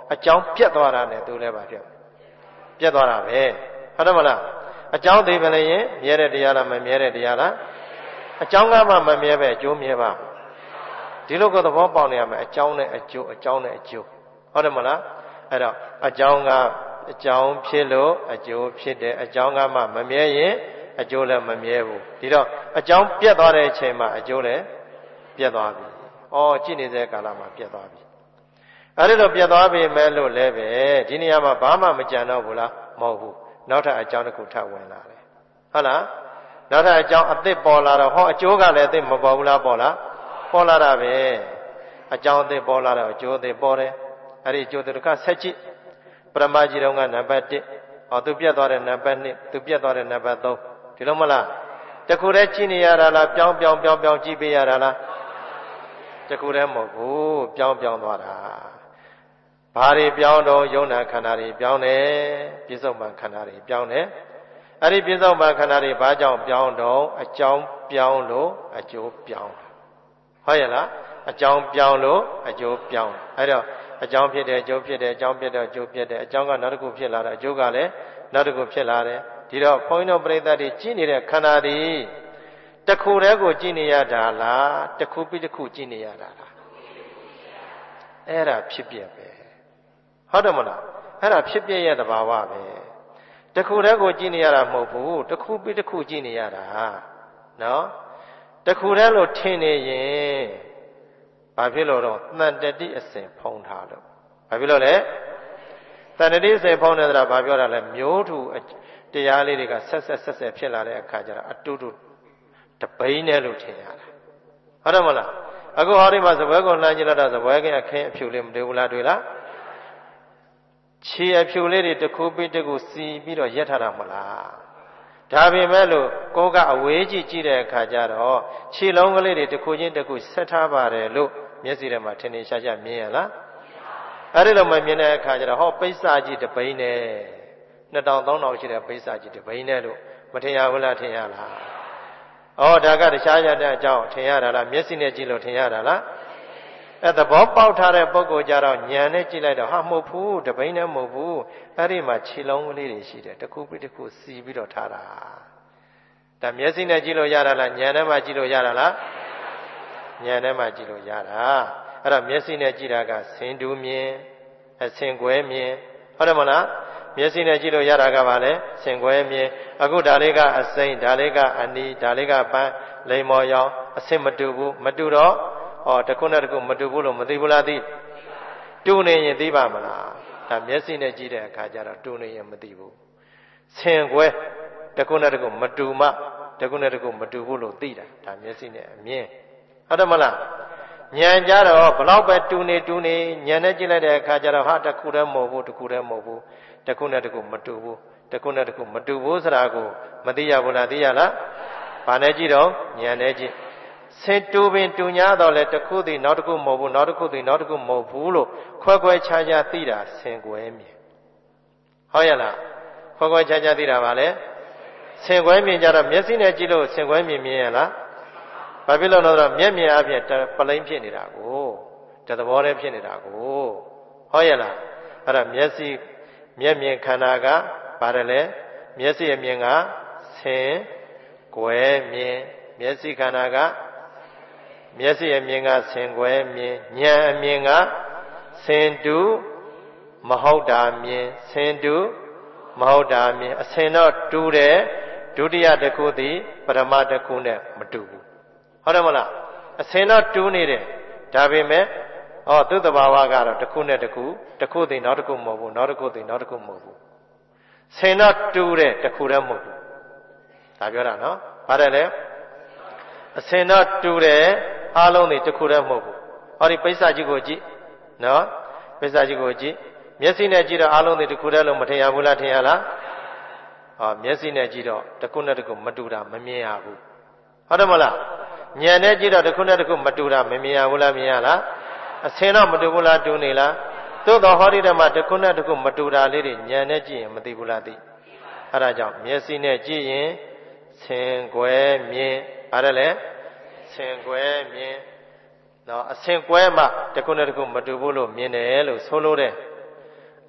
အကြောင်းပြတ်သွားတာနဲ့သူလည်းပါဖြစ်ပြတ်သွားတာပဲဟုတ်တယ်မလားအကြောင်းသိပလည်းရင်မြဲတဲ့တရားလားမမြဲတဲ့တရားလားအကြောင်းကမှမမြဲပဲအကျိုးမြဲပါဒီလိုကသဘောပေါက်နေရမယ်အကြောင်းနဲ့အကျိုးအကြောင်းနဲ့အကျိုးဟုတ်တယ်မလားအဲ့တော့အကြောင်းကအကြောင်းဖြစ်လို့အကျိုးဖြစ်တယ်အကြောင်းကမှမမြဲရင်အကျိုးလည်းမမြဲဘူးဒီတော့အကြောင်းပြတ်သွားတဲ့အချိန်မှာအကျိုးလည်းပြတ်သွားပြီဩကြည့်နေတဲ့ကာလမှာပြတ်သွားပြီအဲ့ဒီလိုပြတ်သွားပြီမဲ့လို့လည်းပဲဒီနေရာမှာဘာမှမကြံတော့ဘူးလားမဟုတ်ဘူးနောက်ထပ်အကြောင်းတစ်ခုထပ်ဝင်လာတယ်ဟုတ်လားနောက်ထပ်အကြောင်းအသစ်ပေါ်လာတော့ဟောအကျိုးကလည်းအသစ်မပေါ်ဘူးလားပေါ်လားပေါ်လာတာပဲအကြောင်းအသစ်ပေါ်လာတော့အကျိုးအသစ်ပေါ်တယ်အဲ့ဒီအကျိုးတစ်ခါဆက်ကြည့်ပရမကြီးတော်ကနံပါတ်တစ်ဟောသူပြတ်သွားတဲ့နံပါတ်နှစ်သူပြတ်သွားတဲ့နံပါတ်သုံးဒီလိုမလားတခုတည်းကြည့်နေရတာလားပြောင်းပြောင်းပြောင်းပြောင်းကြည့်ပေးရတာလားတခုတည်းမဟုတ်ဘူးပြောင်းပြောင်းသွားတာဘာတွေပြောင်းတော့ယုံနာခန္ဓာတွေပြောင်းတယ်ပြစ္ဆုတ်ပံခန္ဓာတွေပြောင်းတယ်အဲ့ဒီပြစ္ဆုတ်ပံခန္ဓာတွေဘာကြောင့်ပြောင်းတော့အကြောင်းပြောင်းလို့အကျိုးပြောင်းဟုတ်ရဲ့လားအကြောင်းပြောင်းလို့အကျိုးပြောင်းအဲ့တော့အကြောင်းဖြစ်တယ်အကျိုးဖြစ်တယ်အကြောင်းဖြစ်တော့အကျိုးဖြစ်တယ်အကြောင်းကနောက်တစ်ခုဖြစ်လာတယ်အကျိုးကလည်းနောက်တစ်ခုဖြစ်လာတယ်ဒီတော့ဘုန်းကြီးတို့ပြိဿတွေကြည့်နေတဲ့ခန္ဓာတွေတစ်ခုတည်းကိုကြည့်နေရတာလားတစ်ခုပြီးတစ်ခုကြည့်နေရတာလားအဲ့ဒါဖြစ်ပြပဲဟုတ်တယ်မလားအဲ့ဒါဖြစ်ပြရဲ့သဘာဝပဲတစ်ခုတည်းကိုကြည့်နေရတာမဟုတ်ဘူးတစ်ခုပြီးတစ်ခုကြည့်နေရတာနော်တစ်ခုတည်းလို့ထင်နေရင်ဘာဖြစ်လို့တော့တန်တတိအစဉ်ဖုံးထားလို့ဘာဖြစ်လို့လဲတန်တတိအစဉ်ဖုံးတယ်ဆိုတာဘာပြောတာလဲမျိုးထုတရားလေးတွေကဆက်ဆက်ဆက်ဆက်ဖြစ်လာတဲ့အခါကျတော့အတူတူတပိန်းနဲ့လို့ထင်ရတာဟုတ်တယ်မလားအခုဟောဒီမှာစပွဲကိုလှမ်းကြည့်လိုက်တော့စပွဲကအခင်းအဖြူလေးမတွေ့ဘူးလားတွေ့လားခြေအဖြူလေးတွေတစ်ခုပြီးတစ်ခုစီပြီးတော့ရက်ထားတာမလားဒါပေမဲ့လို့ကိုယ်ကအဝေးကြည့်ကြည့်တဲ့အခါကျတော့ခြေလုံးကလေးတွေတစ်ခုချင်းတစ်ခုဆက်ထားပါတယ်လို့မျက်စိထဲမှာထင်ထင်ရှားရှားမြင်ရလားအဲ့ဒီလိုမှမြင်တဲ့အခါကျတော့ဟောပိဿာကြီးတပိန်းနဲ့နှစ်တောင်သုံးတောင်ရှိတဲ့ပိဿာကြီးတပိန်းနဲ့လို့မထင်ရဘူးလားထင်ရလားဩဒါကတခြားရတဲ့အကြောင်းထင်ရတာလားမျက်စိနဲ့ကြည့်လို့ထင်ရတာလားအဲ့သဘောပေါက်ထားတဲ့ပုဂ္ဂိုလ်ကြတော့ဉာဏ်နဲ့ကြည့်လိုက်တော့ဟာမဟုတ်ဘူးတပိန်းနဲ့မဟုတ်ဘူးအဲ့ဒီမှာခြေလုံးကလေးတွေရှိတယ်တစ်ခုပြီးတစ်ခုစီပြီးတော့ထားတာဒါမျက်စိနဲ့ကြည့်လို့ရတာလားဉာဏ်နဲ့မှကြည့်လို့ရတာလားဉာဏ်နဲ့မှကြည့်လို့ရတာအဲ့တော့မျက်စိနဲ့ကြည့်တာကဆင်တူမြင်အဆင်ကွဲမြင်ဟုတ်တယ်မလားမျက်စိနဲ့ကြည့်လို့ရတာကဘာလဲဆင်ကွဲမြင်အခုဒါလေးကအစိမ့်ဒါလေးကအနီးဒါလေးကပန်းလိမ္မော်ရောင်အဆင်မတူဘူးမတူတော့ဩတစ်ခုနဲ့တစ်ခုမတူဘူးလို့မသိဘူးလားသိတူနေရင်သိပါမလားဒါမျက်စိနဲ့ကြည့်တဲ့အခါကျတော့တူနေရင်မသိဘူးဆင်ကွဲတစ်ခုနဲ့တစ်ခုမတူမှတစ်ခုနဲ့တစ်ခုမတူဘူးလို့သိတာဒါမျက်စိနဲ့အမြင်ဟုတ်တယ်မလားဉာဏ်ကြတော့ဘလောက်ပဲတူနေတူနေဉာဏ်နဲ့ကြည့်လိုက်တဲ့အခါကျတော့ဟာတစ်ခုတည်းမဟုတ်ဘူးတစ်ခုတည်းမဟုတ်ဘူးတစ်ခုနဲ့တစ်ခုမတူဘူးတစ်ခုနဲ့တစ်ခုမတူဘူးဆိုတာကိုမသိရဘူးလားသိရလားဘာနဲ့ကြည့်တော့ဉာဏ်နဲ့ကြည့်ဆင်တူပင်တူညာတော့လေတစ်ခုတည်းနောက်တစ်ခုမဟုတ်ဘူးနောက်တစ်ခုတည်းနောက်တစ်ခုမဟုတ်ဘူးလို့ခွဲခွဲခြားခြားသိတာဆင်ကွဲမြင်ဟုတ်ရဲ့လားခွဲခွဲခြားခြားသိတာပါလေဆင်ကွဲမြင်ကြတော့မျက်စိနဲ့ကြည့်လို့ဆင်ကွဲမြင်မြင်ရလားဘာဖြစ်လို့လဲဆိုတော့မျက်မြင်အပြင်ပလိမ့်ဖြစ်နေတာကိုတသဘောတည်းဖြစ်နေတာကိုဟုတ်ရဲ့လားအဲ့ဒါမျက်စိမျက်မြင်ခန္ဓာကပါတယ်လေမျက်စိအမြင်ကဆင်ကွဲမြင်မျက်စိခန္ဓာကမျက်စိအမြင်ကဆင်ကွဲမြင်ဉာဏ်အမြင်ကဆင်တူမဟုတ်တာမြင်ဆင်တူမဟုတ်တာမြင်အဆင်တော့တူတယ်ဒုတိယတစ်ခုသည်ပရမတစ်ခုနဲ့မတူဘူးဟုတ်တယ်မလားအဆင်တော့တူနေတယ်ဒါပေမဲ့ဩသူ့တဘာဝကတော့တစ်ခုနဲ့တစ်ခုတစ်ခုသည်နောက်တစ်ခုမဟုတ်ဘူးနောက်တစ်ခုသည်နောက်တစ်ခုမဟုတ်ဘူးဆင်တော့တူတယ်တစ်ခုတည်းမဟုတ်ဘူးဒါပြောတာနော်ပါတယ်လေအစင်တော့တူတယ်အားလုံးတွေတစ်ခုတည်းမဟုတ်ဘူးဟောဒီပိဿာကြီးကိုကြည့်နော်ပိဿာကြီးကိုကြည့်မျက်စိနဲ့ကြည့်တော့အားလုံးတွေတစ်ခုတည်းလို့မထင်ရဘူးလားထင်ရလားဟောမျက်စိနဲ့ကြည့်တော့တစ်ခုနဲ့တစ်ခုမတူတာမမြင်ရဘူးဟုတ်တယ်မလားဉာဏ်နဲ့ကြည့်တော့တစ်ခုနဲ့တစ်ခုမတူတာမမြင်ရဘူးလားမြင်ရလားအစင်တော့မတူဘူးလားတူနေလားသို့တော်ဟောဒီတည်းမှာတစ်ခုနဲ့တစ်ခုမတူတာလေးတွေဉာဏ်နဲ့ကြည့်ရင်မသိဘူးလားသိအဲဒါကြောင့်မျက်စိနဲ့ကြည့်ရင်ဆင်ကွဲမြင်ပါတယ်လေဆင်ကွဲမြင်နော်အဆင်ကွဲမှတစ်ခုနဲ့တစ်ခုမတူဘူးလို့မြင်တယ်လို့ဆိုလို့တဲ့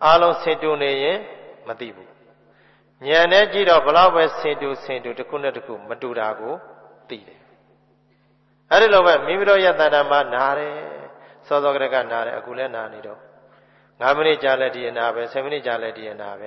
အားလုံးဆင်တူနေရင်မသိဘူးဉာဏ်နဲ့ကြည့်တော့ဘလောက်ပဲဆင်တူဆင်တူတစ်ခုနဲ့တစ်ခုမတူတာကိုသိတယ်အဲ့ဒီလိုပဲမိမိတို့ရဲ့တဏ္ဍာမှာနားတယ်စောစောကတည်းကနားတယ်အခုလည်းနားနေတော့ငါးမိနစ်ကြာလဲဒီအနာပဲဆယ်မိနစ်ကြာလဲဒီအနာပဲ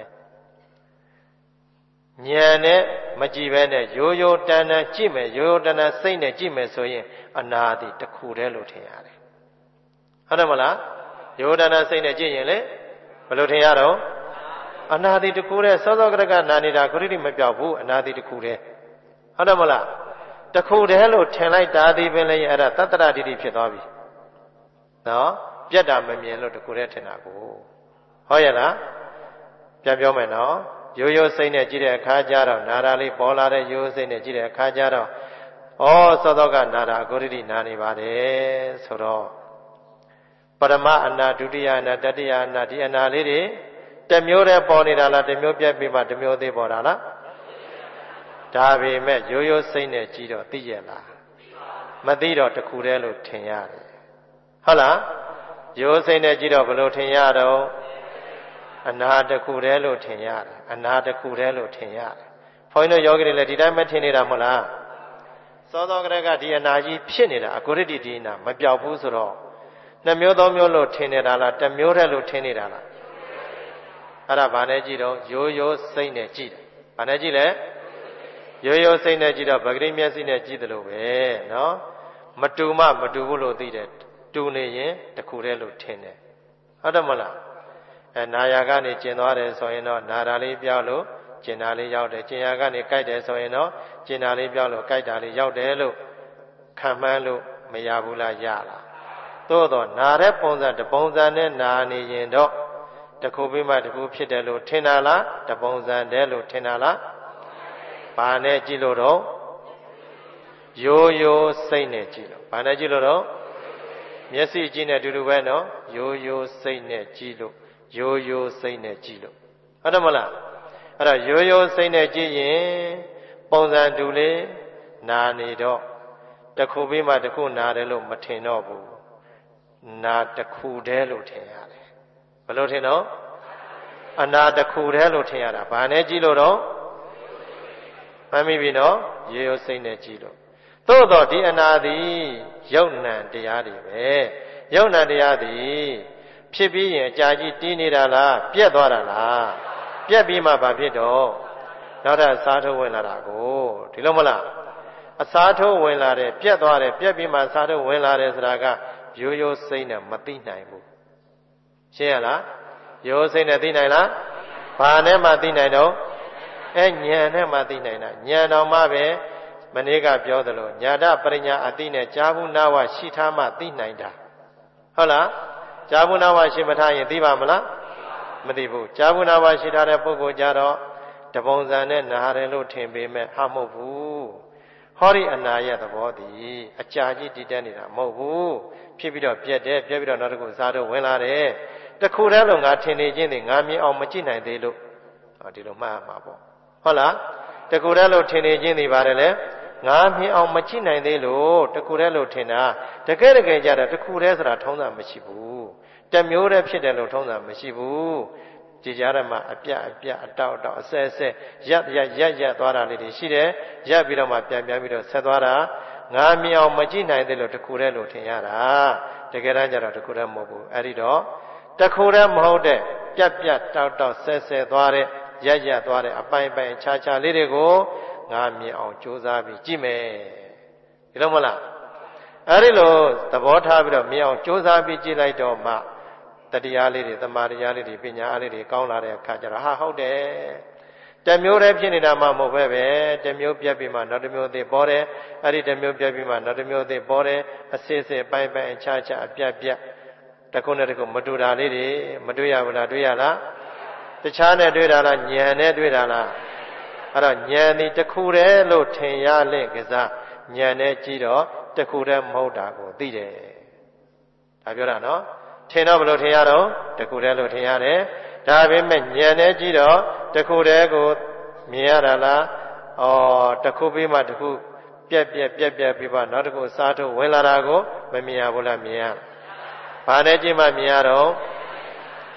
ဉာဏ်နဲ့မကြည့်ပဲနဲ့ရိုးရိုးတန်တန်ကြည့်မယ်ရိုးရိုးတန်တန်စိတ်နဲ့ကြည့်မယ်ဆိုရင်အနာသည်တစ်ခုတည်းလို့ထင်ရတယ်ဟုတ်တယ်မလားရိုးတန်တန်စိတ်နဲ့ကြည့်ရင်လေဘယ်လိုထင်ရတော့အနာသည်တစ်ခုတည်းစောစောကတည်းကနာနေတာခရစ်မပြောက်ဘူးအနာသည်တစ်ခုတည်းဟုတ်တယ်မလားတစ်ခုတည်းလို့ထင်လိုက်တာဒီပင်လည်းအဲ့ဒါတတ္တရတိတိဖြစ်သွားပြီနော်ပြတ်တာမမြင်လို့တစ်ခုတည်းထင်တာကိုဟုတ်ရဲ့လားပြန်ပြောမယ်နော်ရိုးရိုးစိတ်နဲ့ကြည့်တဲ့အခါကျတော့နာတာလေးပေါ်လာတဲ့ရိုးရိုးစိတ်နဲ့ကြည့်တဲ့အခါကျတော့ဩစောစောကနာတာကိုရတိနာနေပါတယ်ဆိုတော့ပရမအနာဒုတိယအနာတတိယအနာဒီအနာလေးတွေတစ်မျိုးတည်းပေါ်နေတာလားတစ်မျိုးပြတ်ပြီးမှတစ်မျိုးသေးပေါ်တာလားဒါပေမဲ့ရိုးရိုးစိတ်နဲ့ကြည့်တော့သိရလားမသိတော့တစ်ခုတည်းလို့ထင်ရတယ်ဟုတ်လားရိုးစိတ်နဲ့ကြည့်တော့ဘယ်လိုထင်ရတော့အနာတစ်ခုတည်းလို့ထင်ရတယ်အနာတစ်ခုတည်းလို့ထင်ရတယ်ဘုန်းကြီးတို့ယောဂီတွေလည်းဒီတိုင်းမထင်နေတာမဟုတ်လားစောစောကတည်းကဒီအနာကြီးဖြစ်နေတာအကိုရတိဒီအနာမပြောက်ဘူးဆိုတော့နှမျိုးသုံးမျိုးလို့ထင်နေတာလားတစ်မျိုးတည်းလို့ထင်နေတာလားအဲ့ဒါဘာနဲ့ကြည့်တော့ရိုးရိုးစိတ်နဲ့ကြည့်တယ်ဘာနဲ့ကြည့်လဲရိုးရိုးစိတ်နဲ့ကြည့်တော့ဗဂရိမျက်စိနဲ့ကြည့်တယ်လို့ပဲနော်မတူမှမတူဘူးလို့သိတယ်တူနေရင်တစ်ခုတည်းလို့ထင်တယ်ဟုတ်တယ်မလားအဲနာယာကနေကျင်သွားတယ်ဆိုရင်တော့နာတာလေးပြောက်လို့ကျင်တာလေးရောက်တယ်ကျင်ယာကနေကြိုက်တယ်ဆိုရင်တော့ကျင်တာလေးပြောက်လို့ကြိုက်တာလေးရောက်တယ်လို့ခံမှန်းလို့မရဘူးလားရလားသို့တော့နာတဲ့ပုံစံတပုံစံနဲ့နာနေရင်တော့တစ်ခုပြီးမှတစ်ခုဖြစ်တယ်လို့ထင်တာလားတပုံစံတည်းလို့ထင်တာလားဘာနဲ့ကြည့်လို့တော့ရိုးရိုးစိတ်နဲ့ကြည့်လို့ဘာနဲ့ကြည့်လို့တော့မျက်စိကြည့်နေတူတူပဲနော်ရိုးရိုးစိတ်နဲ့ကြည့်လို့ရိုးရိုးစိတ်နဲ့ကြည့်လို့ဟုတ်တယ်မလားအဲ့တော့ရိုးရိုးစိတ်နဲ့ကြည့်ရင်ပုံစံတူလေးနာနေတော့တစ်ခုပြီးမှတစ်ခုနာတယ်လို့မထင်တော့ဘူးနာတစ်ခုတည်းလို့ထင်ရတယ်ဘယ်လိုထင်တော့အနာတစ်ခုတည်းလို့ထင်ရတာဘာနဲ့ကြည့်လို့တော့မှတ်မိပြီနော်ရိုးရိုးစိတ်နဲ့ကြည့်လို့သို့တော့ဒီအနာသည်ယုတ်နံတရားတွေပဲယုတ်နံတရားသည်ဖြစ်ပြီးရင်အကြာကြီးတီးနေတာလားပြက်သွားတာလားပြက်ပြီးမှဘာဖြစ်တော့နောက်ထပ်အစားထိုးဝင်လာတာကိုဒီလိုမလားအစားထိုးဝင်လာတယ်ပြက်သွားတယ်ပြက်ပြီးမှအစားထိုးဝင်လာတယ်ဆိုတာကရိုးရိုးစိတ်နဲ့မသိနိုင်ဘူးရှင်းရလားရိုးစိတ်နဲ့သိနိုင်လားဘာနဲ့မှသိနိုင်တော့အဲဉာဏ်နဲ့မှသိနိုင်တာဉာဏ်တော်မှပဲမနေ့ကပြောသလိုညာတပရိညာအတိနဲ့ကြာဘူးနာဝရှိထားမှသိနိုင်တာဟုတ်လားကြာဘူးနာဝရှိမထားရင်သိပါမလားမသိဘူးကြာဘူးနာဝရှိထားတဲ့ပုဂ္ဂိုလ်ကြတော့တပုံစံနဲ့နားတယ်လို့ထင်ပေမဲ့ဟာမဟုတ်ဘူးဟောဒီအနာရဲ့သဘောတည်အကြာကြီးတည်တက်နေတာမဟုတ်ဘူးဖြစ်ပြီးတော့ပြက်တယ်ပြက်ပြီးတော့နောက်တစ်ခုစားတော့ဝင်လာတယ်တခုတည်းလုံးငါထင်နေခြင်းတွေငါမြင်အောင်မကြည့်နိုင်သေးလို့ဟောဒီလိုမှတ်မှာပေါ့ဟုတ်လားတခုတည်းလို့ထင်နေခြင်းတွေပါတယ်လေငါမြင်အောင်မကြည့်နိုင်သေးလို့တခုတည်းလို့ထင်တာတကယ်တကယ်ကြတာတခုတည်းဆိုတာထုံးတာမရှိဘူးတမျိုးတည်းဖြစ်တယ်လို့ထုံးတာမရှိဘူးကြည်ကြရမှာအပြအပြအတောက်အတောက်အဆဲဆဲရက်ရက်ရက်ရက်သွားတာလေးတွေရှိတယ်ရက်ပြီးတော့မှပြန်ပြန်ပြီးတော့ဆက်သွားတာငါမြင်အောင်မကြည့်နိုင်သေးလို့တခုတည်းလို့ထင်ရတာတကယ်တမ်းကျတော့တခုတည်းမဟုတ်ဘူးအဲ့ဒီတော့တခုတည်းမဟုတ်တဲ့ပြက်ပြက်တောက်တောက်ဆဲဆဲသွားတဲ့ရက်ရက်သွားတဲ့အပိုင်းပိုင်းခြားခြားလေးတွေကိုငါမြင်အောင်ကြိုးစားပြီးကြည့်မယ်ဒီလိုမလားအဲ့ဒီလိုသဘောထားပြီးတော့မြင်အောင်ကြိုးစားပြီးကြည့်လိုက်တော့မှတတရားလေးတွေသမာတရားလေးတွေပညာအားလေးတွေကောင်းလာတဲ့အခါကျတော့ဟာဟုတ်တယ်တမျိုးတည်းဖြစ်နေတာမှမဟုတ်ပဲပဲတမျိုးပြက်ပြီးမှနောက်တစ်မျိုးသေးပေါ်တယ်အဲ့ဒီတမျိုးပြက်ပြီးမှနောက်တစ်မျိုးသေးပေါ်တယ်အစစ်စစ်ပိုင်းပိုင်းအခြားခြားအပြက်ပြက်တခုနဲ့တခုမတူတာလေးတွေမတွေ့ရဘူးလားတွေ့ရလားတခြားနဲ့တွေ့တာလားဉာဏ်နဲ့တွေ့တာလားအဲ့တော့ဉာဏ်ဒီတခုတည်းလို့ထင်ရလေကစားဉာဏ်နဲ့ကြည့်တော့တခုတည်းမဟုတ်တာကိုသိတယ်ဒါပြောတာနော်ထင်တော့ဘယ်လိုထင်ရတော့တခုတည်းလို့ထင်ရတယ်ဒါပေမဲ့ဉာဏ်နဲ့ကြည့်တော့တခုတည်းကိုမြင်ရတာလားဩတခုပြီးမှတခုပြက်ပြက်ပြက်ပြက်ပြီးမှနောက်တစ်ခုစားထုတ်ဝင်လာတာကိုမမြင်ရဘူးလားမြင်ရဘာနဲ့ကြည့်မှမြင်ရတော့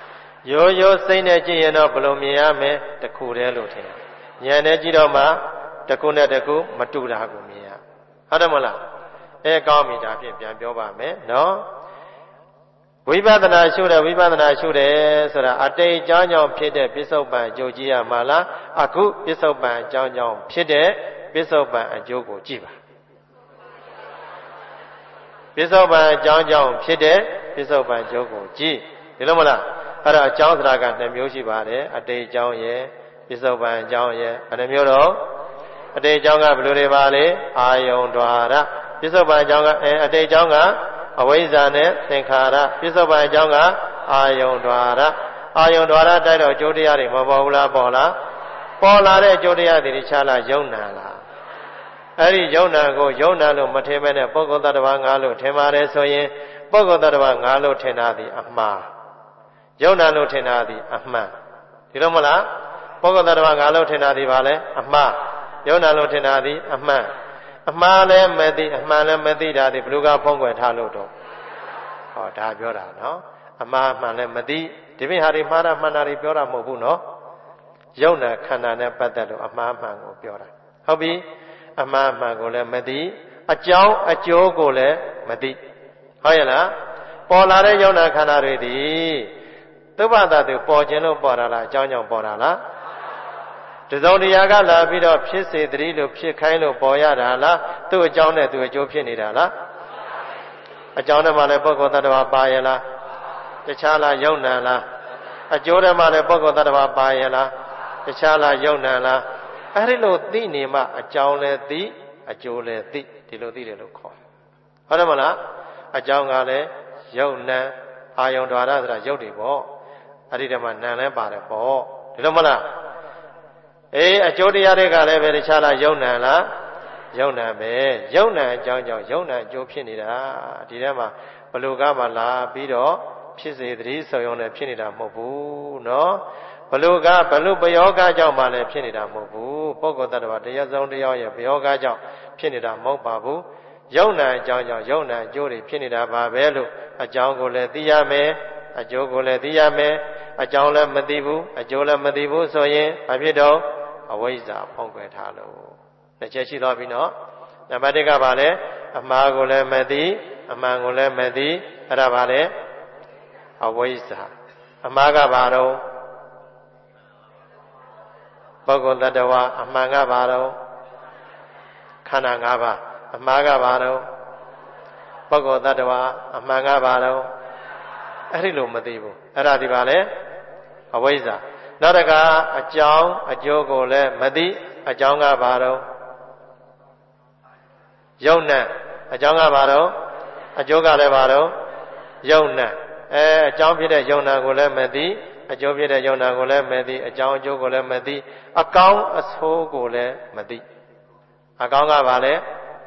ရိုးရိုးစိတ်နဲ့ကြည့်ရင်တော့ဘယ်လိုမြင်ရမလဲတခုတည်းလို့ထင်တယ်ဉာဏ်နဲ့ကြည့်တော့မှတခုနဲ့တခုမတူတာကိုမြင်ရဟုတ်တယ်မလားအဲကောင်းပြီဒါဖြင့်ပြန်ပြောပါမယ်နော်ဝိပဿနာရှုတယ်ဝိပဿနာရှုတယ်ဆိုတာအတိတ်အကြောင်းကြောင့်ဖြစ်တဲ့ပြစ္ဆုတ်ပံအကျိုးကြည့်ရမှာလားအခုပြစ္ဆုတ်ပံအကြောင်းကြောင့်ဖြစ်တဲ့ပြစ္ဆုတ်ပံအကျိုးကိုကြည့်ပါပြစ္ဆုတ်ပံအကြောင်းကြောင့်ဖြစ်တဲ့ပြစ္ဆုတ်ပံအကျိုးကိုကြည့်ဒီလိုမလားအဲ့ဒါအကြောင်းစရာကနှစ်မျိုးရှိပါတယ်အတိတ်အကြောင်းရဲ့ပြစ္ဆုတ်ပံအကြောင်းရဲ့ဘယ်နှမျိုးတော့အတိတ်အကြောင်းကဘယ်လိုတွေပါလဲအာယုံ द्वार ပြစ္ဆုတ်ပံအကြောင်းကအဲအတိတ်အကြောင်းကအဝိဇ္ဇာနဲ့သင်္ခါရပြစ္ဆုတ်ပံအကြောင်းကအာယုံ द्वार အာယုံ द्वार တိုက်တော့အကျိုးတရားတွေမပေါ်ဘူးလားပေါ်လားပေါ်လာတဲ့အကျိုးတရားတွေတခြားလားယုံနာလားအဲ့ဒီယုံနာကိုယုံနာလို့မထင်မဲနဲ့ပုဂ္ဂိုလ်တ attva ငါလို့ထင်ပါတယ်ဆိုရင်ပုဂ္ဂိုလ်တ attva ငါလို့ထင်တာဒီအမှားယုံနာလို့ထင်တာဒီအမှန်ဒီလိုမလားပုဂ္ဂိုလ်တ attva ငါလို့ထင်တာဒီပါလဲအမှားယုံနာလို့ထင်တာဒီအမှန်အမှားလည်းမသိအမှန်လည်းမသိတာဒီဘယ်လိုကဖုံးကွယ်ထားလို့တော့ဟောဒါပြောတာနော်အမှားအမှန်လည်းမသိဒီပြင်ဟာတွေမှားတာမှန်တာတွေပြောတာမဟုတ်ဘူးနော်ယုံနာခန္ဓာနဲ့ပတ်သက်လို့အမှားအမှန်ကိုပြောတာဟုတ်ပြီအမှားအမှန်ကိုလည်းမသိအကြောင်းအကျိုးကိုလည်းမသိဟုတ်ရဲ့လားပေါ်လာတဲ့ယုံနာခန္ဓာတွေဒီသုဘတတုပေါ်ခြင်းလို့ပေါ်တာလားအကြောင်းကြောင့်ပေါ်တာလားတစုံတရာကလာပြီးတော့ဖြစ်စေတည်းလို့ဖြစ်ခိုင်းလို့ပေါ်ရတာလားသူ့အကြောင်းနဲ့သူ့အကျိုးဖြစ်နေတာလားအကြောင်းနဲ့မှလည်းပုဂ္ဂိုလ်တ attva ပါရဲ့လားတခြားလားယုံနာလားအကျိုးနဲ့မှလည်းပုဂ္ဂိုလ်တ attva ပါရဲ့လားတခြားလားယုံနာလားအဲ့ဒီလိုသိနေမှအကြောင်းလည်းသိအကျိုးလည်းသိဒီလိုသိတယ်လို့ခေါ်ဟုတ်တယ်မလားအကြောင်းကလည်းယုံနာအာယုံ द्वार ဆိုတာယုတ်တွေပေါ့အဲ့ဒီတည်းမှာနာလည်းပါတယ်ပေါ့ဒီလိုမလားအေးအကျိုးတရားတွေကလည်းပဲတခြားလားယုံနာလားယုံနာပဲယုံနာအကြောင်းကြောင့်ယုံနာအကျိုးဖြစ်နေတာဒီထဲမှာဘလူကမှလာပြီးတော့ဖြစ်စေတည်းဆိုရုံနဲ့ဖြစ်နေတာမဟုတ်ဘူးနော်ဘလူကဘလူပယောဂကြောင့်မှလည်းဖြစ်နေတာမဟုတ်ဘူးပုဂ္ဂိုလ်တ attva တရားစုံတရားရဲ့ပယောဂကြောင့်ဖြစ်နေတာမဟုတ်ပါဘူးယုံနာအကြောင်းကြောင့်ယုံနာအကျိုးတွေဖြစ်နေတာပါပဲလို့အကြောင်းကိုလည်းသိရမယ်အကျိုးကိုလည်းသိရမယ်အကြောင်းလည်းမသိဘူးအကျိုးလည်းမသိဘူးဆိုရင်ဘာဖြစ်တော့အဝိဇ္ဇာဖုံးကွယ်ထားလို့တစ်ချက်ရှိသွားပြီနော်နံပါတ်တစ်ကဘာလဲအမှားကိုလည်းမသိအမှန်ကိုလည်းမသိအဲ့ဒါဘာလဲအဝိဇ္ဇာအမှားကဘာတော့ပုဂ္ဂိုလ်တ attva အမှန်ကဘာတော့ခန္ဓာ၅ပါးအမှားကဘာတော့ပုဂ္ဂိုလ်တ attva အမှန်ကဘာတော့အဲ့ဒီလိုမသိဘူးအဲ့ဒါဒီပါလေအဝိဇ္ဇာနောက်တကအကြောင်းအကျိုးကိုလည်းမသိအကြောင်းကဘာတော့ယုံနဲ့အကြောင်းကဘာတော့အကျိုးကလည်းဘာတော့ယုံနဲ့အဲအကြောင်းဖြစ်တဲ့ယုံနာကိုလည်းမသိအကျိုးဖြစ်တဲ့ယုံနာကိုလည်းမသိအကြောင်းအကျိုးကိုလည်းမသိအကောင်းအဆိုးကိုလည်းမသိအကောင်းကဘာလဲ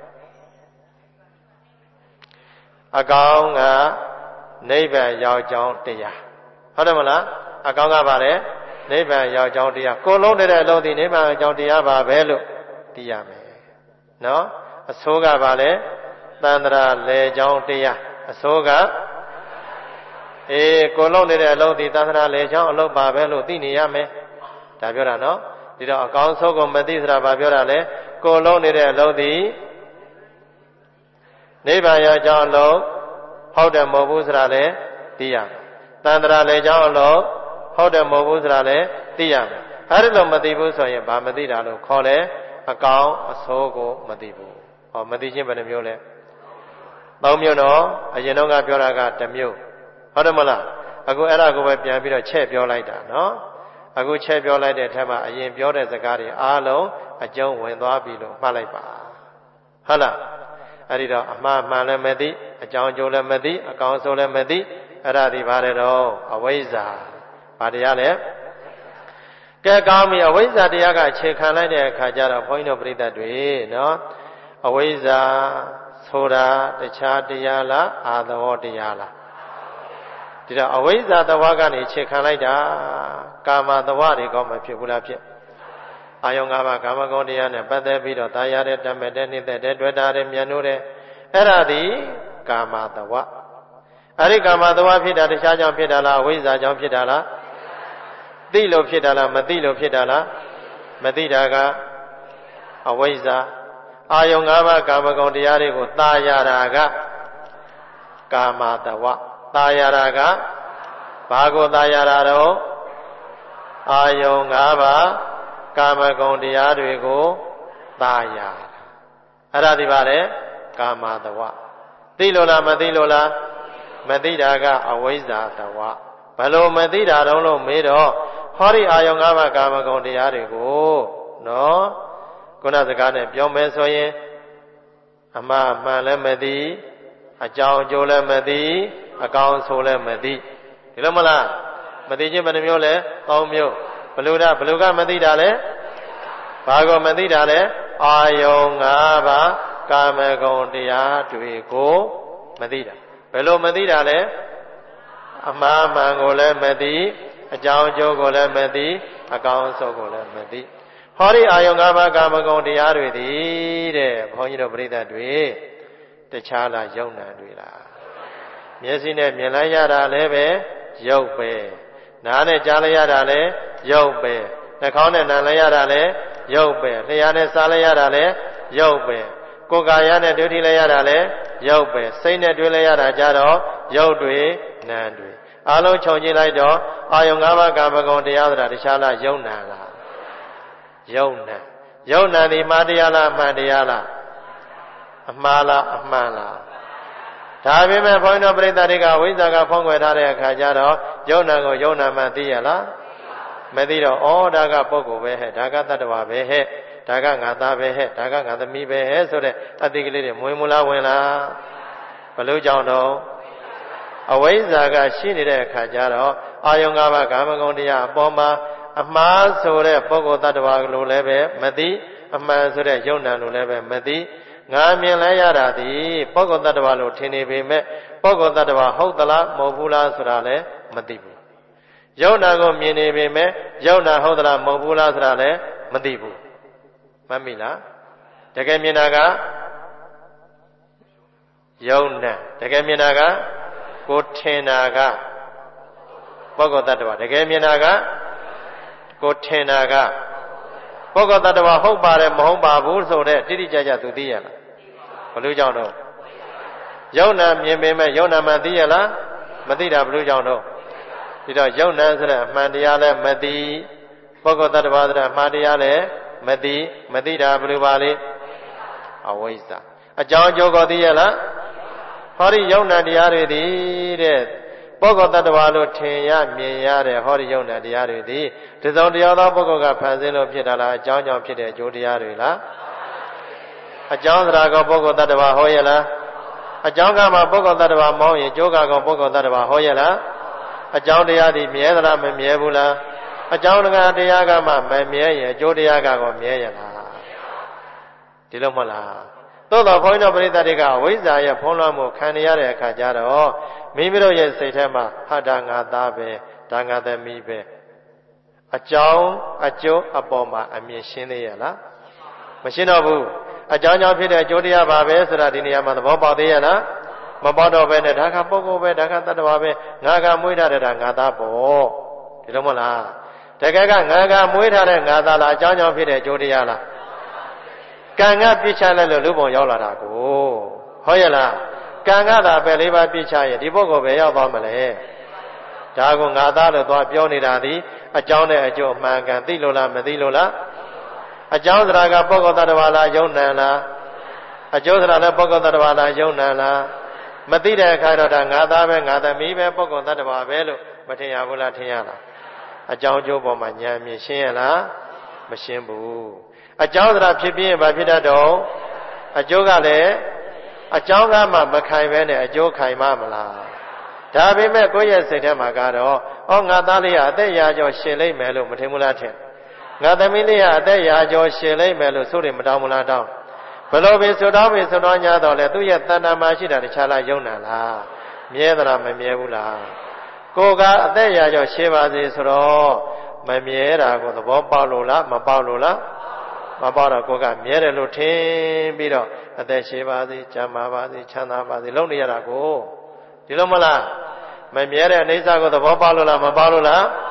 အကောင်းကနိဗ္ဗာန်ရောက်ကြောင်းတရားဟုတ်တယ်မလားအကောင်းကဘာလဲနိဗ္ဗာန်ရောက်ကြောင်းတရားကိုယ်လုံးတဲ့အလုံးဒီနိဗ္ဗာန်ရောက်ကြောင်းတရားပါပဲလို့သိရမယ်နော်အဆိုးကဘာလဲသန္တရာလေကြောင်းတရားအဆိုးကအေးကိုယ်လုံးနေတဲ့အလုံးဒီသန္တရာလေကြောင်းအလုံးပါပဲလို့သိနေရမယ်ဒါပြောတာနော်ဒီတော့အကောင်းဆုံးကိုမသိဆိုတာဘာပြောတာလဲကိုယ်လုံးနေတဲ့အလုံးဒီနိဗ္ဗာန်ရောက်ကြောင်းအလုံးဟုတ်တယ်မဟုတ်ဘူးဆိုတာလည်းသိရမယ်သန္တရာလေကြောင်းအလုံးဟုတ်တယ်မဟုတ်ဘူးဆိုတာလည်းသိရမယ်အဲ့ဒီလိုမသိဘူးဆိုရင်ဘာမသိတာလို့ခေါ်လဲအကောင်းအဆိုးကိုမသိဘူးဟောမသိချင်းဘယ်နှမျိုးလဲသုံးမျိုးတော့အရင်တော့ကပြောတာကတစ်မျိုးဟုတ်တယ်မလားအခုအဲ့ဒါကိုပဲပြန်ပြီးတော့ချက်ပြောလိုက်တာနော်အခုချက်ပြောလိုက်တဲ့အထက်မှာအရင်ပြောတဲ့စကားတွေအားလုံးအကျုံးဝင်သွားပြီလို့မှတ်လိုက်ပါဟုတ်လားအဲ့ဒီတော့အမှားမှန်လည်းမသိအကြောင်းအကျိုးလည်းမသိအကောင်းဆိုးလည်းမသိအဲ့ဒါဒီပါတယ်တော့အဝိဇ္ဇာဘာတရားလဲကဲကောင်းပြီအဝိဇ္ဇာတရားကအခြေခံလိုက်တဲ့အခါကျတော့ဘုန်းကြီးတို့ပြိဿတ်တွေနော်အဝိဇ္ဇာဆိုတာတခြားတရားလားအာသဝတရားလားဒီတော့အဝိဇ္ဇာသဝကနေအခြေခံလိုက်တာကာမသဝတွေကောမဖြစ်ဘူးလားဖြစ်အာယုံ၅ပါးကာမဂုဏ်တရားနဲ့ပတ်သက်ပြီးတော့တာယာတဲ့တတ်မဲ့တဲ့နှိမ့်တဲ့တဲ့တွေ့တာတဲ့မြတ်နိုးတဲ့အဲ့ဒါဒီကာမသဝအဲ့ဒီကာမသဝဖြစ်တာတခြားကြောင့်ဖြစ်တာလားအဝိဇ္ဇာကြောင့်ဖြစ်တာလားသိလို့ဖြစ်တာလားမသိလို့ဖြစ်တာလားမသိတာကအဝိဇ္ဇာအာယုံ၅ပါးကာမဂုဏ်တရားတွေကိုသာရတာကကာမတဝသာရတာကဘာကိုသာရတာတော့အာယုံ၅ပါးကာမဂုဏ်တရားတွေကိုသာရအဲ့ဒါဒီပါလေကာမတဝသိလို့လားမသိလို့လားမသိတာကအဝိဇ္ဇာတဝဘလို့မသိတာတော့လို့မေးတော့ဟောဒီအာယုံ၅ပါးကာမဂုဏ်တရားတွေကိုနော်ခုနစကားနဲ့ပြောမယ်ဆိုရင်အမှားမှန်လည်းမသိအကြောင်းအကျိုးလည်းမသိအကောင်းဆိုလည်းမသိဒီလိုမလားမသိခြင်းဘယ်နှမျိုးလဲသုံးမျိုးဘလူဒဘလူကမသိတာလဲဘာကိုမသိတာလဲအာယုံ၅ပါးကာမဂုဏ်တရားတွေကိုမသိတာဘယ်လိုမသိတာလဲအမှားမှန်ကိုလည်းမသိအကြောင်းအကျိုးကိုလည်းမသိအကောင်းဆိုကိုလည်းမသိဟောဒီအာယုံ၅ပါးကာမဂုဏ်တရားတွေသည်တဲ့ဘုန်းကြီးတို့ပြိဿတွေတခြားလားယုံနာတွေလားမျက်စိနဲ့မြင်လိုက်ရတာလည်းပဲရုပ်ပဲနားနဲ့ကြားလိုက်ရတာလည်းရုပ်ပဲနှာခေါင်းနဲ့နားလိုက်ရတာလည်းရုပ်ပဲလျှာနဲ့စားလိုက်ရတာလည်းရုပ်ပဲကိုယ်ကာယနဲ့တွေ့ထိလိုက်ရတာလည်းရုပ်ပဲစိတ်နဲ့တွေ့လိုက်ရတာကြတော့ရုပ်တွေနာမ်တွေအလုံးခြုံကြည့်လိုက်တော့အာယုံ၅ပါးကာမဂုဏ်တရားဆိုတာတခြားလားယုံနာလားယုံနာယုံနာဒီမှားတရားလားအမှန်တရားလားအမှားလားအမှန်လားဒါပေမဲ့ဘုန်းကြီးတို့ပြိဿတွေကဝိဇ္ဇာကဖုံးကွယ်ထားတဲ့အခါကျတော့ယုံနာကိုယုံနာမှသိရလားမသိတော့ဩဒါကပုဂ္ဂိုလ်ပဲဟဲ့ဒါကတတ္တဝါပဲဟဲ့ဒါကငါသားပဲဟဲ့ဒါကငါသမီးပဲဟဲ့ဆိုတဲ့အတိတ်ကလေးတွေမွေးမလားဝင်လားဘလို့ကြောင့်တော့အဝိဇ္ဇာကရှိနေတဲ့အခါကျတော့အာယုံ၅ပါးကာမဂုဏ်တရားအပေါ်မှာအမှားဆိုတဲ့ပုဂ္ဂိုလ်တ attva လိုလည်းပဲမသိအမှန်ဆိုတဲ့ယုံနာလိုလည်းပဲမသိငါမြင်လဲရတာဒီပုဂ္ဂိုလ်တ attva လို့ထင်နေပေမဲ့ပုဂ္ဂိုလ်တ attva ဟုတ်သလားမဟုတ်ဘူးလားဆိုတာလည်းမသိဘူးယုံနာကိုမြင်နေပေမဲ့ယုံနာဟုတ်သလားမဟုတ်ဘူးလားဆိုတာလည်းမသိဘူးမှတ်မိလားတကယ်မြင်တာကယုံနာတကယ်မြင်တာကကိုထင်တာကပုဂ္ဂိုလ်တ attva တကယ်မြင်တာကကိုထင်တာကပုဂ္ဂိုလ်တ attva ဟုတ်ပါတယ်မဟုတ်ပါဘူးဆိုတဲ့တိတိကျကျသူသိရလားဘလို့ကြောင့်တော့ယုံနာမြင်ပေမဲ့ယုံနာမှသိရလားမသိတာဘလို့ကြောင့်တော့ဒီတော့ယုံနာဆိုတဲ့အမှန်တရားလည်းမသိပုဂ္ဂိုလ်တ attva ဆိုတဲ့အမှန်တရားလည်းမသိမသိတာဘလို့ပါလေအဝိဇ္ဇာအကြောင်းအကျိုးကိုသိရလားဟောဒီယုံနာတရားတွေသည်တဲ့ပုဂ္ဂိုလ်တ attva လို့ထင်ရမြင်ရတဲ့ဟောဒီယုံနာတရားတွေသည်ဒီစုံတရားသောပုဂ္ဂိုလ်ကဖန်ဆင်းလို့ဖြစ်တာလားအကြောင်းကြောင့်ဖြစ်တဲ့အကျိုးတရားတွေလားအကြောင်းစရာကောပုဂ္ဂိုလ်တ attva ဟောရလားအကြောင်းကမှပုဂ္ဂိုလ်တ attva မောင်းရင်အကျိုးကကောပုဂ္ဂိုလ်တ attva ဟောရလားအကြောင်းတရားသည်မြဲသလားမမြဲဘူးလားအကြောင်းတရားကမှမမြဲရင်အကျိုးတရားကကောမြဲရလားဒီလိုမဟုတ်လားသို့တော်ဘုန်းကြီးတို့ပရိသတ်တွေကအဝိဇ္ဇာရဲ့ဖုံးလွှမ်းမှုခံရတဲ့အခါကျတော့မိမိတို့ရဲ့စိတ်ထဲမှာဟာဒါငါသားပဲဒါငါသမီးပဲအကြောင်းအကျိုးအပေါ်မှာအမြင်ရှင်းသေးရလားမရှင်းတော့ဘူးအကြောင်းကြောင့်ဖြစ်တဲ့အကျိုးတရားပါပဲဆိုတာဒီနေရာမှာသဘောပေါက်သေးရလားမပေါက်တော့ပဲနဲ့ဒါကပုဂ္ဂိုလ်ပဲဒါကတ attva ပဲငါကမွေးထားတဲ့ဒါငါသားပေါ့ဒီလိုမဟုတ်လားတကယ်ကငါကမွေးထားတဲ့ငါသားလားအကြောင်းကြောင့်ဖြစ်တဲ့အကျိုးတရားလားကံကပြစ်ချလိုက်လို့လူပုံရောက်လာတာကိုဟုတ်ရဲ့လားကံကသာပဲလေးပါးပြစ်ချရင်ဒီပုဂ္ဂိုလ်ပဲရောက်သွားမလဲဒါကိုငါသားလို့သွားပြောနေတာဒီအကြောင်းနဲ့အကျိုးအမှန်ကန်သိလို့လားမသိလို့လားအကြောင်းစရာကပုဂ္ဂိုလ်တ attva လားယုံနံလားအကျိုးစရာလည်းပုဂ္ဂိုလ်တ attva လားယုံနံလားမသိတဲ့အခါတော့ဒါငါသားပဲငါသမီးပဲပုဂ္ဂိုလ်တ attva ပဲလို့မထင်ရဘူးလားထင်ရလားအကြောင်းအကျိုးပေါ်မှာဉာဏ်မြင်ရှင်းရလားမရှင်းဘူးအကြောင်းစရာဖြစ်ပြီးရင်ဘာဖြစ်တတ်တော့အကျိုးကလည်းအကြောင်းကမှမခိုင်ပဲနဲ့အကျိုးခိုင်မမလားဒါပေမဲ့ကိုယ့်ရဲ့စိတ်ထဲမှာကတော့ဩငါသားလေးကအသက်ရာကျော်ရှင်လိမ့်မယ်လို့မထင်ဘူးလားထင်ငါသမီးလေးကအသက်ရာကျော်ရှင်လိမ့်မယ်လို့ဆိုတယ်မတောင်းဘူးလားတောင်းဘလို့ပဲဆိုတော့ပဲဆိုတော့ညာတော့လေသူ့ရဲ့တဏ္ဍာမှာရှိတာတခြားလားယုံနာလားမြဲသလားမမြဲဘူးလားကိုကအသက်ရာကျော်ရှင်းပါစေဆိုတော့မမြဲတာကိုသဘောပေါက်လို့လားမပေါက်လို့လားမပေါက်တော့ကိုကမြဲတယ်လို့ထင်ပြီးတော့အသက်ရှည်ပါစေကျန်းမာပါစေချမ်းသာပါစေလုပ်နေရတာကိုဒီလိုမလားမမြဲတဲ့အိဋ္ဌကိုသဘောပေါက်လို့လားမပေါက်လို့လား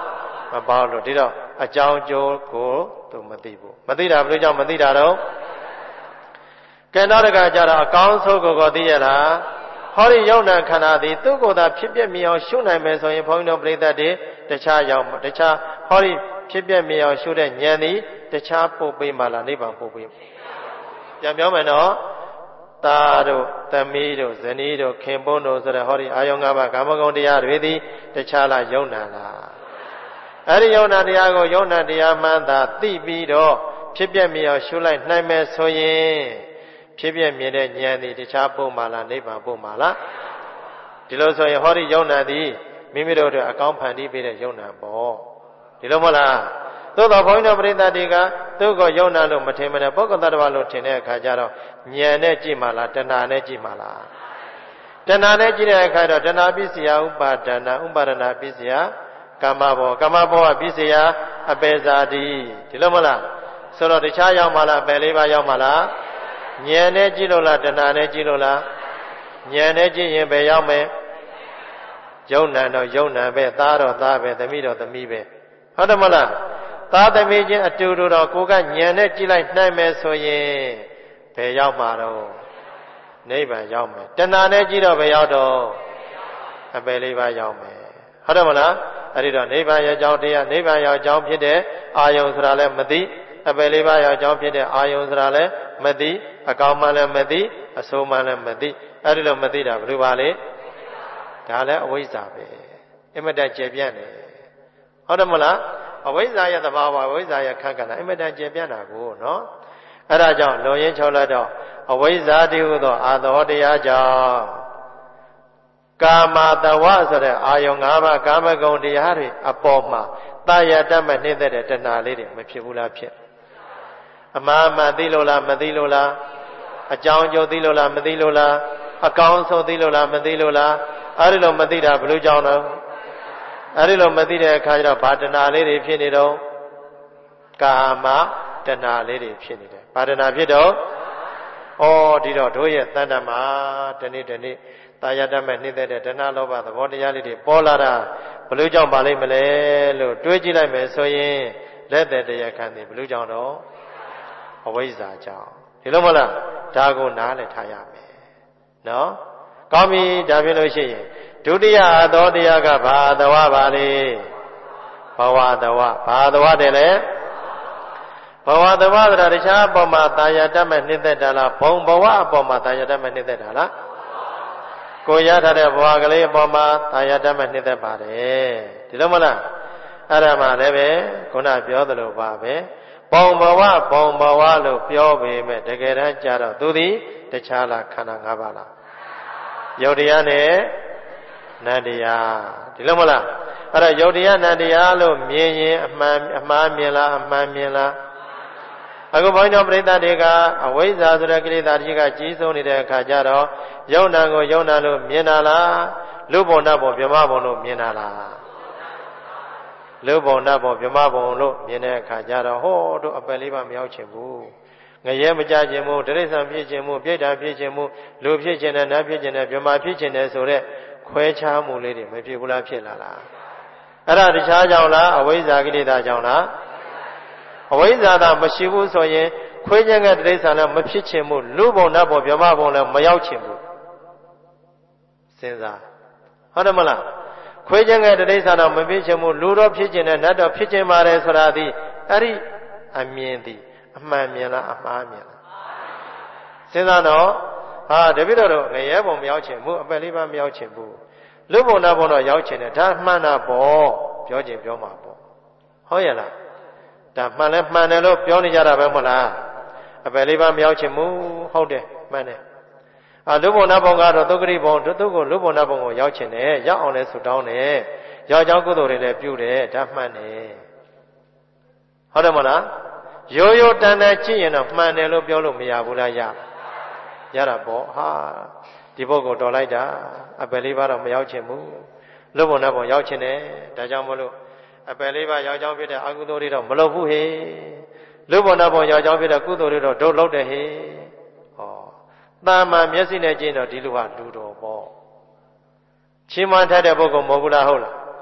မပေါ့လို့ဒီတော့အကြောင်းကျိုးကိုသူမသိဘူးမသိတာဘယ်လိုကြောင့်မသိတာတော့ကဲနောက်တစ်ခါကျတော့အကောင်းဆုံးကိုကိုသိရတာဟောဒီယုံနာခန္ဓာသည်သူ့ကိုယ်သာဖြစ်ပြမြင်အောင်ရှုနိုင်မယ်ဆိုရင်ဘုန်းကြီးတို့ပြိဿတ်တွေတခြားရောက်တခြားဟောဒီဖြစ်ပြမြင်အောင်ရှုတဲ့ဉာဏ်သည်တခြားပို့ပေးမှလားနိဗ္ဗာန်ပို့ပေးပြန်ပြောမယ်နော်တာတို့သမီးတို့ဇနီးတို့ခင်ပွန်းတို့ဆိုတဲ့ဟောဒီအာယုံ၅ပါးကာမဂုဏ်တရားတွေသည်တခြားလားယုံနာလားအဲ့ဒီယုံနာတရားကိုယုံနာတရားမှန်သာသိပြီးတော့ဖြစ်ပြမြင်အောင်ရှုလိုက်နိုင်မယ်ဆိုရင်ဖြစ်ပြမြင်တဲ့ဉာဏ်သည်တခြားပို့မှလားနိဗ္ဗာန်ပို့မှလားဒီလိုဆိုရင်ဟောဒီယုံနာသည်မိမိတို့အတွက်အကောင်းဖန်တီးပေးတဲ့ယုံနာပေါ့ဒီလိုမဟုတ်လားသို့တော်ဘုန်းကြီးတို့ပရိသတ်တွေကသူ့ကိုယုံနာလို့မထင်မနဲ့ပုဂ္ဂိုလ်တ attva လို့ထင်တဲ့အခါကျတော့ဉာဏ်နဲ့ကြည့်မှလားတဏှာနဲ့ကြည့်မှလားတဏှာနဲ့ကြည့်တဲ့အခါတော့တဏှာပစ္စယဥပါဒနာဥပါဒနာပစ္စယကာမဘောကာမဘောကပစ္စယအပေဇာတိဒီလိုမဟုတ်လားဆိုတော့တခြားရောက်မှလားအပေလေးပါးရောက်မှလားဉာဏ်နဲ့ကြည့်လို့လားတဏှာနဲ့ကြည့်လို့လားဉာဏ်နဲ့ကြည့်ရင်ပဲရောက်မယ်ယုံနာတော့ယုံနာပဲသားတော့သားပဲသမီးတော့သမီးပဲဟုတ်တယ်မလားသားသမီးချင်းအတူတူတော့ကိုကဉာဏ်နဲ့ကြည့်လိုက်နိုင်မယ်ဆိုရင်ဘယ်ရောက်မှာတော့နိဗ္ဗာန်ရောက်မယ်တဏှာနဲ့ကြည့်တော့ဘယ်ရောက်တော့အပယ်လေးပါးရောက်မယ်ဟုတ်တယ်မလားအဲ့ဒီတော့နိဗ္ဗာန်ရဲ့အကြောင်းတရားနိဗ္ဗာန်ရဲ့အကြောင်းဖြစ်တဲ့အာယုံဆိုတာလည်းမသိအပယ်လေးပါးရဲ့အကြောင်းဖြစ်တဲ့အာယုံဆိုတာလည်းမသိအကောင်းမှလည်းမသိအဆိုးမှလည်းမသိအဲ့ဒီလိုမသိတာဘယ်လိုပါလဲဒါလည်းအဝိဇ္ဇာပဲအင်မတန်ကျေပြန့်တယ်ဟုတ်တယ်မလားအဝိဇ္ဇာရဲ့သဘာဝအဝိဇ္ဇာရဲ့ခန့်ကဏ္ဍအင်မတန်ကျေပြန့်တာကိုနော်အဲ့ဒါကြောင့်လွန်ရင်းချုပ်လိုက်တော့အဝိဇ္ဇာတည်းဟုသောအာသောတရားကြောင့်ကာမတဝဆိုတဲ့အာယုံ၅ပါးကာမဂုဏ်တရားတွေအပေါ်မှာတာယာတတ်မဲ့နှိမ့်တဲ့တဏှာလေးတွေမဖြစ်ဘူးလားဖြစ်အမှားမှန်သိလို့လားမသိလို့လားအကြောင်းကျိုးသိလို့လားမသိလို့လားအကောင်းဆုံးသိလို့လားမသိလို့လားအဲ့ဒီလိုမသိတာဘယ်လိုကြောင့်လဲအဲ့ဒီလိုမသိတဲ့အခါကျတော့ဘာတဏှာလေးတွေဖြစ်နေတော့ကာမတဏှာလေးတွေဖြစ်နေတယ်ဘာတဏှာဖြစ်တော့ဩဒီတော့တို့ရဲ့တဏ္ဍမှာတနေ့တနေ့တာယာတတ်မဲ့နှိမ့်တဲ့တဏှာလောဘသဘောတရားလေးတွေပေါ်လာတာဘယ်လိုကြောင့်ပါလိမ့်မလဲလို့တွေးကြည့်လိုက်မယ်ဆိုရင်လက်သက်တရားခံတယ်ဘယ်လိုကြောင့်တော့အဝိဇ္ဇာကြောင့်ဒီလိုမဟုတ်လားဒါကိုနားလည်ထားရမယ်နော်ကောင်းပြီဒါဖြစ်လို့ရှိရင်ဒုတိယအသောတရားကဘာသဝပါလဲဘဝသဝဘာသဝတယ်လဲဘဝသဝဆိုတာတခြားအပေါ်မှာတာယာတတ်မဲ့နှိမ့်သက်တာလားဘုံဘဝအပေါ်မှာတာယာတတ်မဲ့နှိမ့်သက်တာလားကိုရထားတဲ့ဘဝကလေးအပေါ်မှာတာယာတတ်မဲ့နှိမ့်သက်ပါတယ်ဒီလိုမလားအဲ့ဒါမှလည်းပဲခုနပြောသလိုပါပဲဘုံဘဝဘုံဘဝလို့ပြောပေမဲ့တကယ်တမ်းကျတော့သူသည်တခြားလားခန္ဓာ၅ပါးလားယုတ်တရားနဲ့နန္တရားဒီလိုမလားအဲ့ဒါယုတ်တရားနန္တရားလို့မြင်ရင်အမှန်အမှားမြင်လားအမှန်မြင်လားအခုဘုန်းကြီးတို့ပြိဿတွေကအဝိဇ္ဇာဆိုတဲ့ကိလေသာကြီးကကြီးစိုးနေတဲ့အခါကျတော့ယုံနာကိုယုံနာလို့မြင်တာလားလူဘုံနတ်ဘုံဗြဟ္မဘုံလို့မြင်တာလားလူဘုံနတ်ဘုံဗြဟ္မဘုံလို့မြင်တဲ့အခါကျတော့ဟောတို့အပယ်လေးပါမရောက်ချင်ဘူးငရဲမကြခြင်းမှုတိရစ္ဆာန်ဖြစ်ခြင်းမှုပြိတ္တာဖြစ်ခြင်းမှုလူဖြစ်ခြင်းနဲ့နတ်ဖြစ်ခြင်းနဲ့ဗြဟ္မာဖြစ်ခြင်းနဲ့ဆိုတဲ့ခွဲခြားမှုလေးတွေမဖြစ်ဘူးလားဖြစ်လာလားအဲ့ဒါတခြားကြောင့်လားအဝိဇ္ဇာကိလေသာကြောင့်လားအဝိဇ္ဇာသာမရှိဘူးဆိုရင်ခွဲခြင်းကတိရစ္ဆာန်လည်းမဖြစ်ခြင်းမှုလူဘုံနတ်ဘုံဗြဟ္မာဘုံလည်းမရောက်ခြင်းဘူးစဉ်းစားဟုတ်တယ်မလားခွဲခြင်းကတိရစ္ဆာန်တော့မဖြစ်ခြင်းမှုလူတော့ဖြစ်ခြင်းနဲ့နတ်တော့ဖြစ်ခြင်းပါတယ်ဆိုတာဒီအဲ့ဒီအမြင်ဒီအမှန်မြင်လားအမှားမြင်လားစဉ်းစားတော့ဟာတပည့်တော်တို့ငရဲဘုံမရောက်ချင်ဘူးအပယ်လေးပါမရောက်ချင်ဘူးလူဘုံနာဘုံတော့ရောက်ချင်တယ်ဒါမှန်တာပေါ့ပြောချင်ပြောမှာပေါ့ဟုတ်ရဲ့လားဒါမှန်လဲမှန်တယ်လို့ပြောနေကြတာပဲမဟုတ်လားအပယ်လေးပါမရောက်ချင်ဘူးဟုတ်တယ်မှန်တယ်အာလူဘုံနာဘုံကတော့သုက္ကရိဘုံသူ့ကိုလူဘုံနာဘုံကိုရောက်ချင်တယ်ရောက်အောင်လဲဆူတောင်းတယ်ရောက်ကြောင်းကုသိုလ်တွေလည်းပြုတယ်ဒါမှန်တယ်ဟုတ်တယ်မဟုတ်လားရိုးရိုးတန်တန်ကြည့်ရင်တော့မှန်တယ်လို့ပြောလို့မရဘူးလားရရတာပေါ့ဟာဒီပုဂ္ဂိုလ်တော်လိုက်တာအပယ်လေးပါတော့မရောက်ချင်ဘူးလူဘုံနဲ့ဘုံရောက်ချင်တယ်ဒါကြောင့်မလို့အပယ်လေးပါရောက်ကြောင်းဖြစ်တဲ့အကုသိုလ်တွေတော့မလုပ်ဘူးဟေ့လူဘုံနဲ့ဘုံရောက်ကြောင်းဖြစ်တဲ့ကုသိုလ်တွေတော့ဒုလုပ်တယ်ဟေ့ဟောတာမန်မျက်စိနဲ့ကြည့်တော့ဒီလူဟာလူတော်ပေါ့ချင်းမထတဲ့ပုဂ္ဂိုလ်မဟုတ်ဘူးလားဟုတ်လား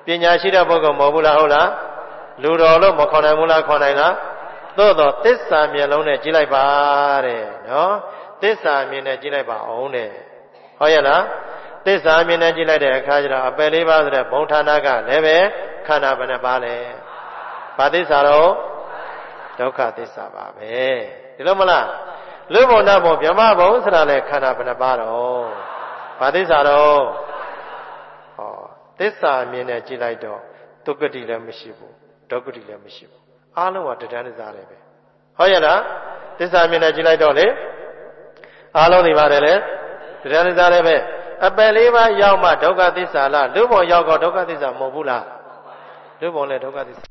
ပညာရှိတဲ့ပုဂ္ဂိုလ်မဟုတ်ဘူးလားဟုတ်လားလူတော်လို့မခေါ်နိုင်ဘူးလားခေါ်နိုင်လားသို့တော့သစ္စာမျက်လုံးနဲ့ကြည့်လိုက်ပါတဲ့နော်သစ္စာမြင်နဲ့ကြည့်လိုက်ပါအောင်တဲ့ဟုတ်ရဲ့လားသစ္စာမြင်နဲ့ကြည့်လိုက်တဲ့အခါကျတော့အပယ်လေးပါးဆိုတဲ့ဘုံဌာနကလည်းပဲခန္ဓာဘယ်နှပါလဲဘာသစ္စာတော့ဒုက္ခသစ္စာပါပဲဒီလိုမလားလူဘုံနတ်ဘုံဗြဟ္မဘုံဆိုတာလေခန္ဓာဘယ်နှပါတော့ဘာသစ္စာတော့ဟောသစ္စာမြင်နဲ့ကြည့်လိုက်တော့ဒုက္ခတိလည်းမရှိဘူးဒုက္ခတိလည်းမရှိဘူးအားလုံးကတဏှာစားတယ်ပဲဟုတ်ရဲ့လားသစ္စာမြင်နဲ့ကြည့်လိုက်တော့လေအားလုံးတွေပါတယ်လေတဏှာစားတယ်ပဲအပယ်လေးပါးရောက်မှဒုက္ခသစ္စာလားလူဘုံရောက်တော့ဒုက္ခသစ္စာမဟုတ်ဘူးလားလူဘုံလည်းဒုက္ခသစ္စာ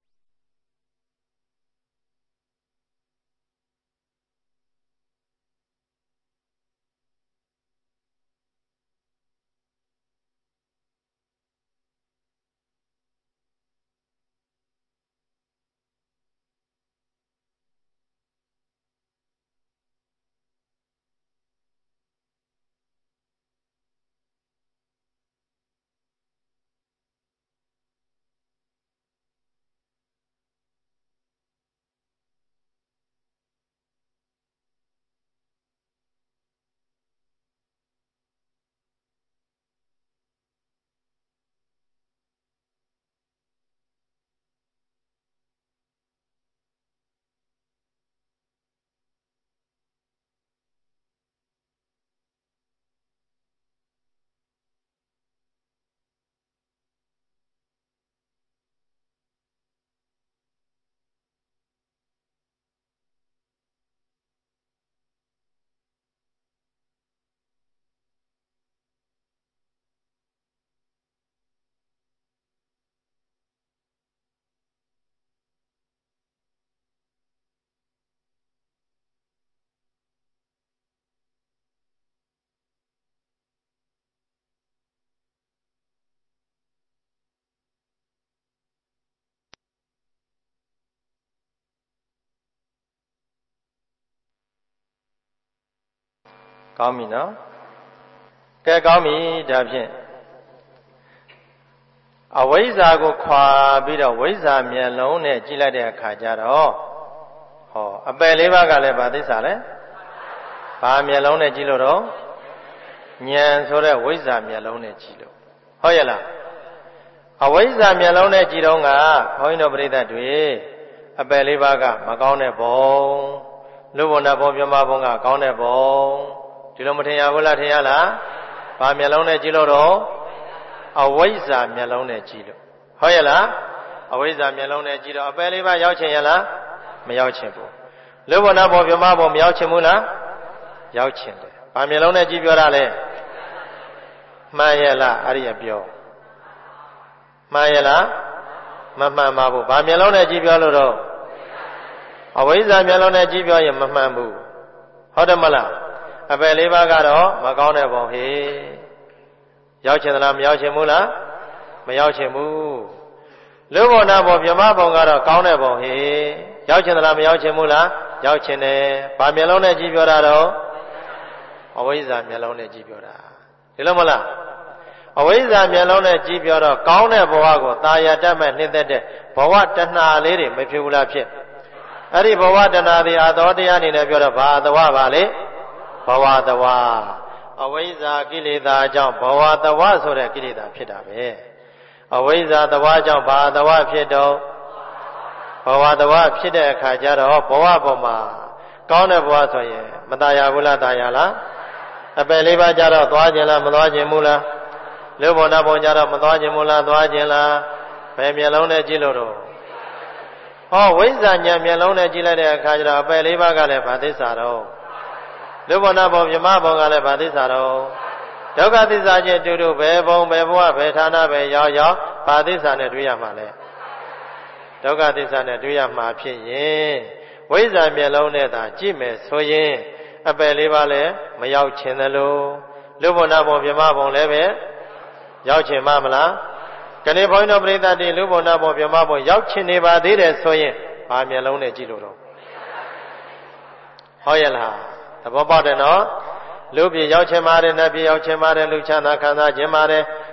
ကောင်းပြီနော်ကဲကောင်းပြီဒါဖြင့်အဝိဇ္ဇာကိုခွာပြီးတော့ဝိဇ္ဇာမျက်လုံးနဲ့ကြည့်လိုက်တဲ့အခါကျတော့ဟောအပယ်လေးပါးကလည်းဗာသစ္စာလဲဘာမျက်လုံးနဲ့ကြည့်လို့တော့ဉာဏ်ဆိုတဲ့ဝိဇ္ဇာမျက်လုံးနဲ့ကြည့်လို့ဟုတ်ရဲ့လားအဝိဇ္ဇာမျက်လုံးနဲ့ကြည့်တော့ကဘုန်းကြီးတို့ပရိသတ်တွေအပယ်လေးပါးကမကောင်းတဲ့ဘုံလူဘုံနဲ့ဘုံပြမဘုံကကောင်းတဲ့ဘုံဒီလိုမထင်ရဘူးလားထင်ရလားဘာမျက်လုံးနဲ့ကြည့်လို့တော့အဝိဇ္ဇာမျက်လုံးနဲ့ကြည့်လို့ဟုတ်ရဲ့လားအဝိဇ္ဇာမျက်လုံးနဲ့ကြည့်တော့အပယ်လေးပါးရောက်ချင်ရလားမရောက်ချင်ဘူးလူဘုံနဲ့ဘုံပြမဘုံမရောက်ချင်ဘူးလားရောက်ချင်တယ်ဘာမျက်လုံးနဲ့ကြည့်ပြောတာလဲမှန်ရဲ့လားအဲ့ဒီရပြောမှန်ရဲ့လားမမှန်ပါဘူးဘာမျက်လုံးနဲ့ကြည့်ပြောလို့တော့အဝိဇ္ဇာမျက်လုံးနဲ့ကြည့်ပြောရင်မမှန်ဘူးဟုတ်တယ်မလားအပယ်လေးပါးကတော့မကောင်းတဲ့ဘုံဟေ့ရောက်ချင်သလားမရောက်ချင်ဘူးလားမရောက်ချင်ဘူးလူဘုံနာဘုံမြမဘုံကတော့ကောင်းတဲ့ဘုံဟေ့ရောက်ချင်သလားမရောက်ချင်ဘူးလားရောက်ချင်တယ်ဘာမျက်လုံးနဲ့ကြည့်ပြောတာတော့အဝိဇ္ဇာမျက်လုံးနဲ့ကြည့်ပြောတာဒီလိုမလားအဝိဇ္ဇာမျက်လုံးနဲ့ကြည့်ပြောတော့ကောင်းတဲ့ဘဝကိုตายတတ်မဲ့နှိမ့်သက်တဲ့ဘဝတဏှာလေးတွေမဖြစ်ဘူးလားဖြစ်အဲ့ဒီဘဝတဏှာတွေအသောတရားအနေနဲ့ပြောတော့ဘာအတဝပါလေဘဝတဝအဝိဇ္ဇာကိလေသာကြောင့်ဘဝတဝဆိုတဲ့ကိလေသာဖြစ်တာပဲအဝိဇ္ဇာတဝကြောင့်ဘာတဝဖြစ်တော့ဘဝတဝဖြစ်တဲ့အခါကျတော့ဘဝပေါ်မှာကောင်းတဲ့ဘဝဆိုရင်မตายရဘူးလားตายရလားအပယ်လေးပါးကြတော့သွားခြင်းလားမသွားခြင်းဘူးလားလူဘုံနာဘုံကြတော့မသွားခြင်းဘူးလားသွားခြင်းလားဘယ်မျက်လုံးနဲ့ကြည့်လို့တော့ဟောဝိဇ္ဇာဉာဏ်မျက်လုံးနဲ့ကြည့်လိုက်တဲ့အခါကျတော့အပယ်လေးပါးကလည်းဗာသစ္စာတော့လူဘုံနာဘုံမြမဘုံကလည်းဗာသစ္စာတော့ဒုက္ခသစ္စာချင်းတူတူဘယ်ဘုံဘယ်ဘဝဘယ်ဌာနပဲရောက်ရောက်ဗာသစ္စာနဲ့တွေ့ရမှာလဲဒုက္ခသစ္စာနဲ့တွေ့ရမှာဖြစ်ရင်ဝိဇ္ဇာမျက်လုံးနဲ့သာကြည့်မယ်ဆိုရင်အပယ်လေးပါးလည်းမရောက်ချင်သလိုလူဘုံနာဘုံမြမဘုံလည်းပဲရောက်ချင်မှမလားကနေ့ဘုန်းတော်ပရိသတ်တွေလူဘုံနာဘုံမြမဘုံရောက်ချင်နေပါသေးတယ်ဆိုရင်ဘာမျက်လုံးနဲ့ကြည့်လို့တော့ဟုတ်ရဲ့လားသဘောပေါက်တယ်နော်လူပြည်ရောက်ချင်ပါတယ်နတ်ပြည်ရောက်ချင်ပါတယ်လူချမ်းသာခံစားခြင်းပါတယ်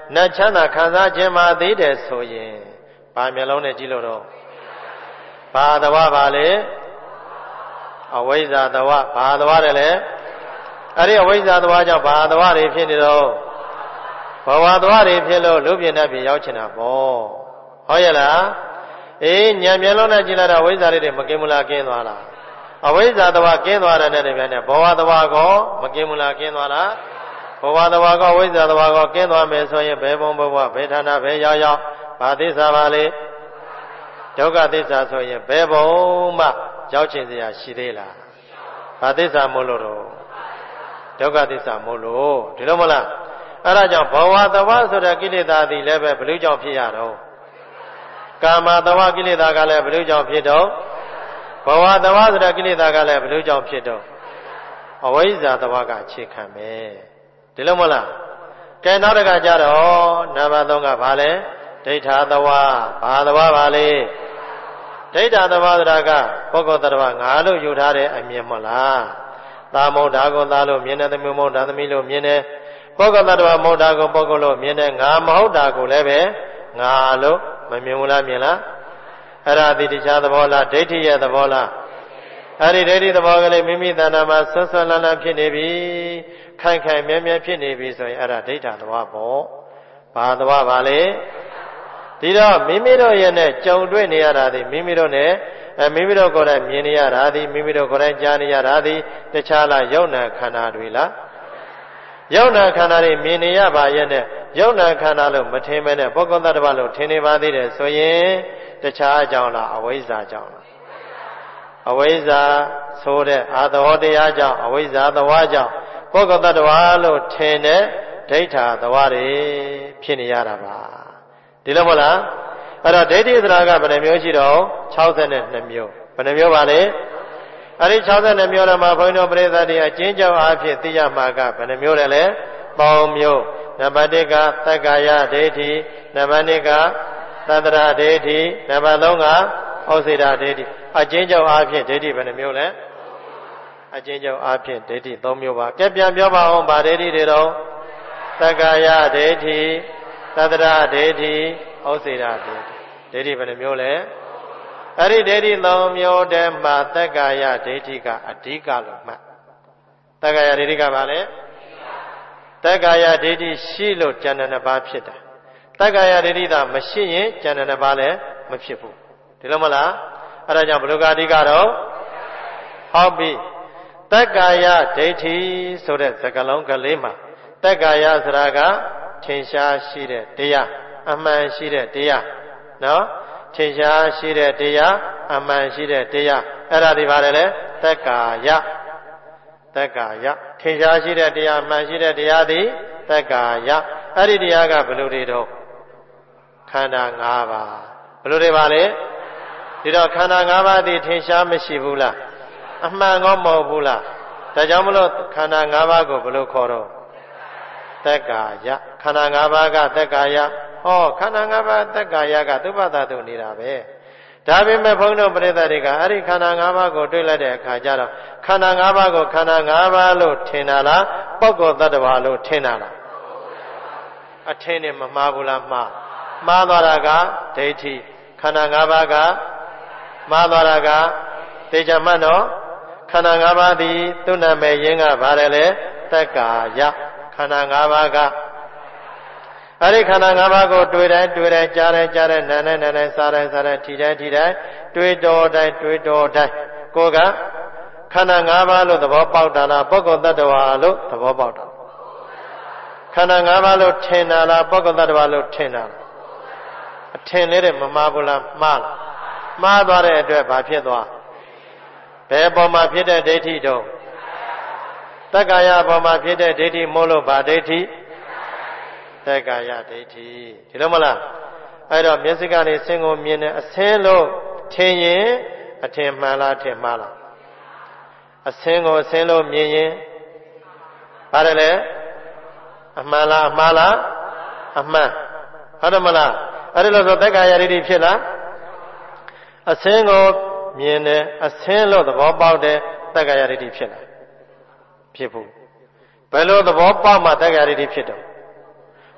နတ်ချမ်းသာခံစားခြင်းမှသေးတယ်ဆိုရင်ဘာမျက်လုံးနဲ့ကြည့်လို့တော့ဘာသဘာပါလေအဝိဇ္ဇာသဘာဘာသဘာတယ်လေအဲ့ဒီအဝိဇ္ဇာသဘာကြောင့်ဘာသဘာတွေဖြစ်နေတော့ဘဝသဘာတွေဖြစ်လို့လူပြင်းတတ်ပြီးရောက်ချင်တာပေါ့ဟုတ်ရဲ့လားအေးညံမျက်လုံးနဲ့ကြည့်လိုက်တော့အဝိဇ္ဇာတွေမကင်းဘူးလားကင်းသွားလားအဝိဇ္ဇာသဘာကင်းသွားတဲ့နဲ့တည်းပြန်နဲ့ဘဝသဘာကောမကင်းဘူးလားကင်းသွားလားဘဝသဘာကောဝိဇ္ဇာသဘာကောကင်းသွားမယ်ဆိုရင်ဘယ်ဘုံဘဝဘယ်ဌာနဘယ်ရောက်ရောက်ဘာသစ္စာပါလေဒုက္ခသစ္စာဆိုရင်ဘယ်ဘုံမှရောက်ချင်စရာရှိသေးလားဘာသစ္စာမို့လို့တော့ဒုက္ခသစ္စာမို့လို့ဒီလိုမလားအဲ့ဒါကြောင့်ဘဝသဘာဆိုတဲ့ကိလေသာသည်လည်းပဲဘယ်လိုကြောင့်ဖြစ်ရတော့ကာမသဘာကိလေသာကလည်းဘယ်လိုကြောင့်ဖြစ်တော့ဘဝသဘာဆိုတဲ့ကိလေသာကလည်းဘယ်လိုကြောင့်ဖြစ်တော့အဝိဇ္ဇာသဘာကအခြေခံပဲဒီလိုမလားကဲနောက်တစ်ခါကျတော့နံပါတ်သုံးကဘာလဲဒိဋ္ဌာသဘာဘာသဘာပါလဲဒိဋ္ဌာသဘာဆိုတာကပုဂ္ဂိုလ်တ attva ငါလို့ယူထားတဲ့အမြင်မလားသာမုဒ္ဒါကိုသာလို့မြင်တဲ့သမီးမုဒ္ဒါသမီးလို့မြင်တဲ့ပုဂ္ဂိုလ်တ attva မုဒ္ဒါကိုပုဂ္ဂိုလ်လို့မြင်တဲ့ငါမဟုတ်တာကိုလည်းပဲငါလို့မမြင်ဘူးလားမြင်လားအဲ့ဒါဒီတရားသဘောလားဒိဋ္ဌိရဲ့သဘောလားအဲ့ဒီဒိဋ္ဌိသဘောကလေးမိမိတဏ္ဍာမှာဆွဆွလန်းလန်းဖြစ်နေပြီခိုင်ခိုင်မြဲမြဲဖြစ်နေပြီဆိုရင်အဲ့ဒါဒိဋ္ဌာသဘောပေါ့ဘာသဘောပါလဲဒီတော့မိမိတို့ရဲ့နဲ့ကြုံတွေ့နေရတာဒီမိမိတို့နဲ့အဲမိမိတို့ကိုယ်တိုင်မြင်နေရတာဒီမိမိတို့ကိုယ်တိုင်ကြားနေရတာဒီတခြားလားယုံနာခန္ဓာတွေလားယုံနာခန္ဓာတွေမြင်နေရပါရဲ့နဲ့ယုံနာခန္ဓာလို့မထင်မဲနဲ့ပုဂ္ဂိုလ်တ attva လို့ထင်နေပါသေးတယ်ဆိုရင်တခြားအကြောင်းလားအဝိဇ္ဇာကြောင့်လားအဝိဇ္ဇာဆိုတဲ့အာသဟောတရားကြောင့်အဝိဇ္ဇာသဝါကြောင့်ပုဂ္ဂိုလ်တ attva လို့ထင်တဲ့ဒိဋ္ဌာသဝါတွေဖြစ်နေရတာပါဒီလိုမဟုတ်လားအဲ့တော့ဒိဋ္ဌိသရာကဘယ်နှမျိုးရှိတော့၆၂မျိုးဘယ်နှမျိုးပါလဲအဲ့ဒီ၆၂မျိုးထဲမှာဘုန်းကြီးတို့ပရိသတ်တွေအကျဉ်းချုပ်အားဖြင့်သိရမှာကဘယ်နှမျိုးလဲလဲ၃မျိုးနံပါတ်၁ကသက္ကာယဒိဋ္ဌိနံပါတ်၂ကသတ္တရဒိဋ္ဌိနံပါတ်၃ကဩစေတဒိဋ္ဌိအကျဉ်းချုပ်အားဖြင့်ဒိဋ္ဌိဘယ်နှမျိုးလဲအကျဉ်းချုပ်အားဖြင့်ဒိဋ္ဌိ၃မျိုးပါကဲပြန်ပြောပါအောင်ဗာဒိဋ္ဌိတွေတော့သက္ကာယဒိဋ္ဌိသတ္တရဒိဋ္ဌိဩစေတဒိဋ္ဌိဒိဋ္ဌိဘယ်နှမျိုးလဲအဲ့ဒီဒိဋ္ဌိ၃မျိုးတည်းမှာသက္ကာယဒိဋ္ဌိကအဓိကလို့မှတ်သက္ကာယဒိဋ္ဌိကဘာလဲသက္ကာယဒိဋ္ဌိရှိလို့ဉာဏ်နှစ်ပါးဖြစ်တာသက္ကာယဒိဋ္ဌိသာမရှိရင်ဉာဏ်နှစ်ပါးလည်းမဖြစ်ဘူးဒီလိုမလားအဲ့ဒါကြောင့်ဘုရားအဓိကတော့ဟောပြီသက္ကာယဒိဋ္ဌိဆိုတဲ့စကားလုံးကလေးမှာသက္ကာယဆိုတာကထင်ရှားရှိတဲ့တရားအမှန်ရှိတဲ့တရားနော်ထင်ရှားရှိတဲ့တရားအမှန်ရှိတဲ့တရားအဲ့ဒါဒီပါတယ်လေသက္ကာယသက္ကာယထင်ရှားရှိတဲ့တရားအမှန်ရှိတဲ့တရားသည်သက္ကာယအဲ့ဒီတရားကဘယ်လိုတွေတော့ခန္ဓာ၅ပါးဘယ်လိုတွေပါလဲဒီတော့ခန္ဓာ၅ပါးသည်ထင်ရှားမရှိဘူးလားအမှန်ကောမဟုတ်ဘူးလားဒါကြောင့်မလို့ခန္ဓာ၅ပါးကိုဘယ်လိုခေါ်တော့သက္ကာယခန္ဓာ၅ပါးကသက္ကာယဟောခန္ဓာ၅ပါးသက္ကာယကသုဘသတုနေတာပဲဒါပေမဲ့ဘုန်းတော်ပရိသတ်တွေကအဲ့ဒီခန္ဓာ၅ပါးကိုတွေ့လိုက်တဲ့အခါကျတော့ခန္ဓာ၅ပါးကိုခန္ဓာ၅ပါးလို့ထင်တာလားပုဂ္ဂိုလ်တ attva လို့ထင်တာလားအထင်နဲ့မမှားဘူးလားမှားမှားသွားတာကဒိဋ္ဌိခန္ဓာ၅ပါးကမှားသွားတာကသေချာမှတ်တော့ခန္ဓာ၅ပါးသည်သူ့နာမည်ရင်းကဘာလဲလဲသက္ကာယခန္ဓာ၅ပါးကအဲ့ဒီခန္ဓာ၅ပါးကိုတွေ့တိုင်းတွေ့တိုင်းကြားတိုင်းကြားတိုင်းနားတိုင်းနားတိုင်းစားတိုင်းစားတိုင်းထီတိုင်းထီတိုင်းတွေ့တော်တိုင်းတွေ့တော်တိုင်းကိုကခန္ဓာ၅ပါးလို့သဘောပေါက်တာလားပုဂ္ဂိုလ်တ attva လို့သဘောပေါက်တာခန္ဓာ၅ပါးလို့ထင်တာလားပုဂ္ဂိုလ်တ attva လို့ထင်တာလားအထင်လေးတွေမမှားဘူးလားမှားလားမှားသွားတဲ့အတွက်ဘာဖြစ်သွားဘယ်ပေါ်မှာဖြစ်တဲ့ဒိဋ္ဌိတော့သက္ကာယပေါ်မှာဖြစ်တဲ့ဒိဋ္ဌိမို့လို့ဗာဒိဋ္ဌိသက္ကာယဒိဋ္ဌိဒီလိုမလားအဲ့တော့မျက်စိကနေဆင်းကိုမြင်တဲ့အဆင်းလို့ထင်ရင်အထင်မှန်လားထင်မှားလားအဆင်းကိုအဆင်းလို့မြင်ရင်ဘာလဲလဲအမှန်လားအမှားလားအမှန်ဟုတ်တယ်မလားအဲ့ဒါလို့ဆိုသက္ကာယဒိဋ္ဌိဖြစ်လားအဆင်းကိုမြင်တယ်အဆင်းလို့သဘောပေါက်တယ်သက္ကာယဒိဋ္ဌိဖြစ်လားဖြစ်ဘူးဘယ်လိုသဘောပေါက်မှသက္ကာယဒိဋ္ဌိဖြစ်တော့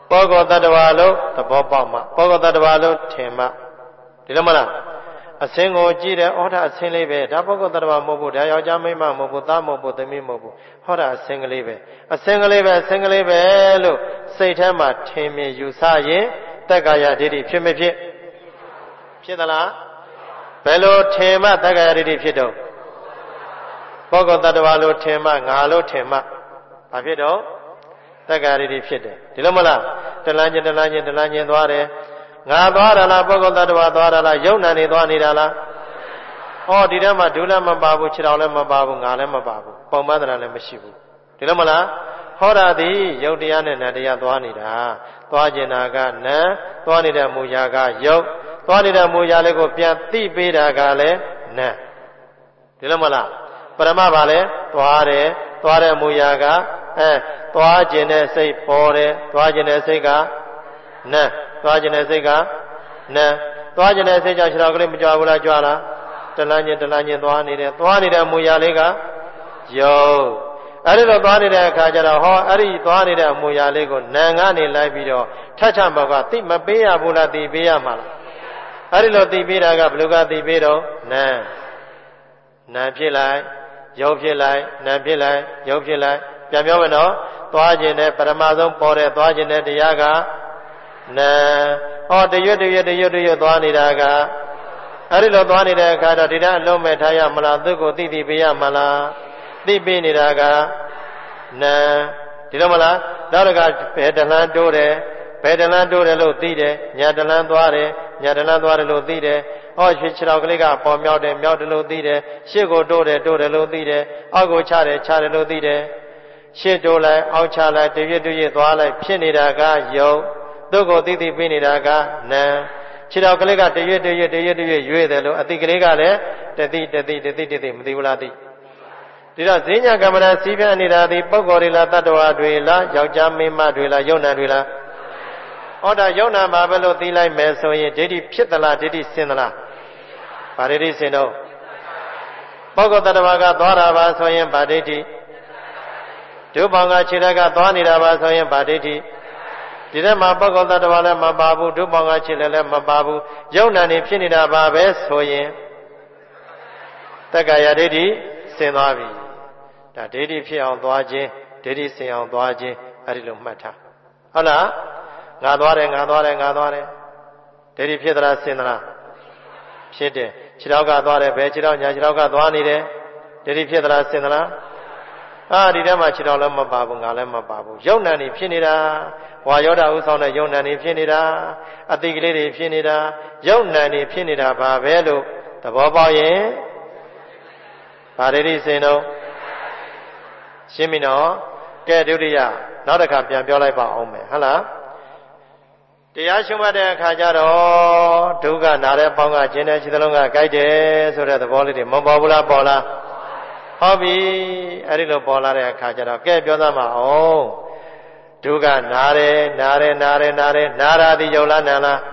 ပောကောတတ္တဝါလို့သဘောပေါက်မှပောကောတတ္တဝါလို့ထင်မှဒီလိုမလားအစင်းကိုကြည့်တယ်ဩဒါအစင်းလေးပဲဒါပောကောတတ္တဝါမဟုတ်ဘူးဒါယောက်ျားမိန်းမမဟုတ်ဘူးသားမဟုတ်ဘူးသမီးမဟုတ်ဘူးဟောဒါအစင်းကလေးပဲအစင်းကလေးပဲအစင်းကလေးပဲလို့စိတ်ထဲမှာထင်မြင်ယူဆရင်တက္ကာယဒိဋ္ဌိဖြစ်မဖြစ်ဖြစ်သလားဘယ်လိုထင်မှတက္ကာယဒိဋ္ဌိဖြစ်တော့ပောကောတတ္တဝါလို့ထင်မှငါလို့ထင်မှဘာဖြစ်တော့တက္ကာယဒိဋ္ဌိဖြစ်တယ်ဒီလိုမလားတလန်းချင်းတလန်းချင်းတလန်းချင်းသွားတယ်ငါသွားတာလားပောကောတတ္တဝါသွားတာလားယုံနာနေသွားနေတာလားဟောဒီထဲမှာဒုလည်းမပါဘူးခြေတော်လည်းမပါဘူးငါလည်းမပါဘူးပုံမှန်တရားလည်းမရှိဘူးဒီလိုမလားဟောတာဒီယုတ်တရားနဲ့နံတရားသွားနေတာသွားကျင်တာကနံသွားနေတဲ့မူရာကယုတ်သွားနေတဲ့မူရာလေးကိုပြန်သိပေးတာကလည်းနံဒီလိုမလားပရမဘာလဲသွားတယ်သွားတဲ့မူရာကအဲသွားကျင်တဲ့စိတ်ပေါ်တယ်သွားကျင်တဲ့စိတ်ကနံသွားကျင်တဲ့စိတ်ကနံသွားကျင်တဲ့စိတ်ကြောင့်ခြေတော်ကလေးမကြွဘူးလားကြွလားတလန်းချင်းတလန်းချင်းသွားနေတယ်သွားနေတဲ့မူရာလေးကယုတ်အဲ့ဒီလိုသွားနေတဲ့အခါကျတော့ဟောအဲ့ဒီသွားနေတဲ့အမူအရာလေးကိုနံကနေလိုက်ပြီးတော့ထက်ချဘောကသိမပေးရဘူးလားသိပေးရမှာလားအဲ့ဒီလိုသိပေးတာကဘယ်လိုကသိပေးတော့နံနံဖြစ်လိုက်ရုပ်ဖြစ်လိုက်နံဖြစ်လိုက်ရုပ်ဖြစ်လိုက်ပြန်ပြောမယ်နော်သွားခြင်းနဲ့ပရမဆုံးပေါ်တဲ့သွားခြင်းနဲ့တရားကနံဟောတရွတ်တရွတ်တရွတ်တရွတ်သွားနေတာကအဲ့ဒီလိုသွားနေတဲ့အခါတော့ဒီတဲ့အလုံးမဲ့ထားရမလားသူ့ကိုသိသိပေးရမလားသိပေးနေတာကနံဒီလိုမလားနောက်တကဘယ်တလန်းတိုးတယ်ဘယ်တလန်းတိုးတယ်လို့သိတယ်ညာတလန်းသွားတယ်ညာတလန်းသွားတယ်လို့သိတယ်ဟောရွှေခြေတော်ကလေးကပေါ်မြောက်တယ်မြောက်တယ်လို့သိတယ်ရှေ့ကိုတိုးတယ်တိုးတယ်လို့သိတယ်အောက်ကိုချတယ်ချတယ်လို့သိတယ်ရှေ့တိုးလိုက်အောက်ချလိုက်တရွတ်တရွတ်သွားလိုက်ဖြစ်နေတာကယုတ်သူ့ကိုသိသိပေးနေတာကနံခြေတော်ကလေးကတရွတ်တရွတ်တရွတ်တရွတ်ရွေ့တယ်လို့အတိကလေးကလည်းတတိတတိတတိတတိမသိဘူးလားသိဒီတော့ဈဉ္ညာကမ္မရာစီးပြနေတာဒီပုဂ္ဂိုလ်တွေလားတတ္တဝါတွေလားယောက်ျားမိန်းမတွေလားယုံနာတွေလားဟောတာယုံနာမှာပဲလို့သိလိုက်မယ်ဆိုရင်ဒိဋ္ဌိဖြစ်သလားဒိဋ္ဌိစင်သလားဗာဒိဋ္ဌိစင်တော့ပုဂ္ဂိုလ်တတ္တဝါကသွားတာပါဆိုရင်ဗာဒိဋ္ဌိဒုဘောင်ကခြေတက်ကသွားနေတာပါဆိုရင်ဗာဒိဋ္ဌိဒီထဲမှာပုဂ္ဂိုလ်တ attva လည်းမပါဘူးဒုပေါင်းကချစ်လည်းလည်းမပါဘူးယုံနာနေဖြစ်နေတာပါပဲဆိုရင်တက္ကာယဒိဋ္ဌိဆင်သွားပြီဒါဒိဋ္ဌိဖြစ်အောင်သွားခြင်းဒိဋ္ဌိဆင်အောင်သွားခြင်းအဲ့ဒီလိုမှတ်ထားဟုတ်လားငါသွားတယ်ငါသွားတယ်ငါသွားတယ်ဒိဋ္ဌိဖြစ်သလားဆင်သလားဖြစ်တယ်ခြေထောက်ကသွားတယ်ဘယ်ခြေထောက်ညာခြေထောက်ကသွားနေတယ်ဒိဋ္ဌိဖြစ်သလားဆင်သလားအာဒီထဲမှာခြေထောက်လည်းမပါဘူးငါလည်းမပါဘူးယုံနာနေဖြစ်နေတာဝါယောဓာဥဆောင်တဲ့ယုံနာနေဖြစ်နေတာအတိကလေးတွေဖြစ်နေတာယုံနာနေဖြစ်နေတာပါပဲလို့သဘောပေါက်ရင်ဗာဒိဋ္ဌိစင်တော့ရှင်းပြီနော်ကဲဒုတိယနောက်တစ်ခါပြန်ပြောလိုက်ပါအောင်မယ်ဟုတ်လားတရားရှုမှတ်တဲ့အခါကျတော့ဒုက္ခနာတဲ့ပေါင်းကခြင်းတဲ့ခြေသလုံးကကြိုက်တယ်ဆိုတဲ့သဘောလေးတွေမပေါ်ဘူးလားပေါ်လားဟုတ်ပြီအဲ့ဒီလိုပေါ်လာတဲ့အခါကျတော့ကဲပြောသမှာအောင်ဒုက္ခနာတယ်နာတယ်နာတယ်နာတယ်နာရာတိယုံလားနာလား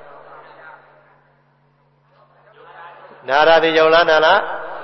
နာရာတိယုံလားနာလား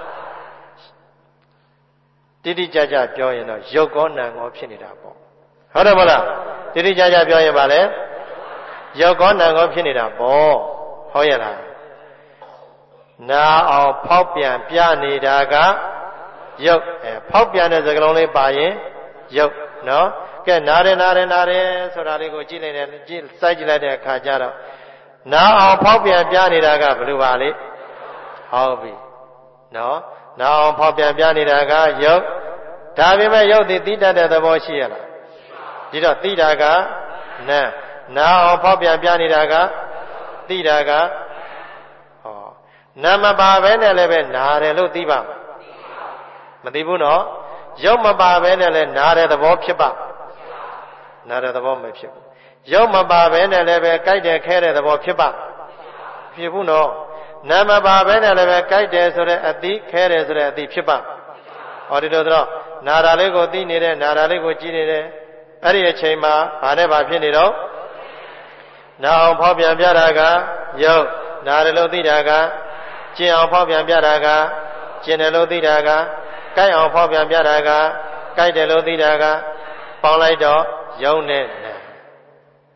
တိတိကျကျပြောရင်တော့ယုတ်ကောနာကောဖြစ်နေတာပေါ့ဟုတ်တယ်မလားတိတိကျကျပြောရင်ဗာလဲယုတ်ကောနာကောဖြစ်နေတာပေါ့ဟုတ်ရဲ့လားနာအောင်ဖောက်ပြန်ပြနေတာကယုတ်အဲဖောက်ပြန်တဲ့စကားလုံးလေးပါရင်ယုတ်နော်ကဲနားတယ်နားတယ်နားတယ်ဆိုတာလေးကိုကြည့်လိုက်တယ်ကြည့်စိုက်ကြည့်လိုက်တဲ့အခါကျတော့နားအောင်ဖောက်ပြန်ပြနေတာကဘယ်လိုပါလဲဟုတ်ပြီနော်နားအောင်ဖောက်ပြန်ပြနေတာကယုတ်ဒါပေမဲ့ယုတ်သည်သိတတ်တဲ့သဘောရှိရလားဒီတော့သိတာကနာနားအောင်ဖောက်ပြန်ပြနေတာကသိတာကဟောနာမပါပဲနဲ့လည်းပဲနားတယ်လို့သိပါမသိဘူးနော်ယုတ်မပါပဲနဲ့လည်းနားတဲ့သဘောဖြစ်ပါနားတဲ့သဘောမဖြစ်ဘူးယုတ်မပါပဲနဲ့လည်းပဲကြိုက်တယ်ခဲတဲ့သဘောဖြစ်ပါဖြစ်ဘူးနော်နာမပါပဲနဲ့လည်းပဲကြိုက်တယ်ဆိုတဲ့အတိခဲတယ်ဆိုတဲ့အတိဖြစ်ပါဟောဒီလိုတော့နာတာလေးကိုသိနေတယ်နာတာလေးကိုကြည့်နေတယ်အဲ့ဒီအချိန်မှာဘာနဲ့ဘာဖြစ်နေတော့နာအောင်ဖောက်ပြန်ပြတာကယုတ်နာတယ်လို့သိတာကကျင်အောင်ဖောက်ပြန်ပြတာကကျင်တယ်လို့သိတာကကြိုက်အောင်ဖောက်ပြန်ပြတာကကြိုက်တယ်လို့သိတာကပေါင်းလိုက်တော့ယုံနဲ့နာ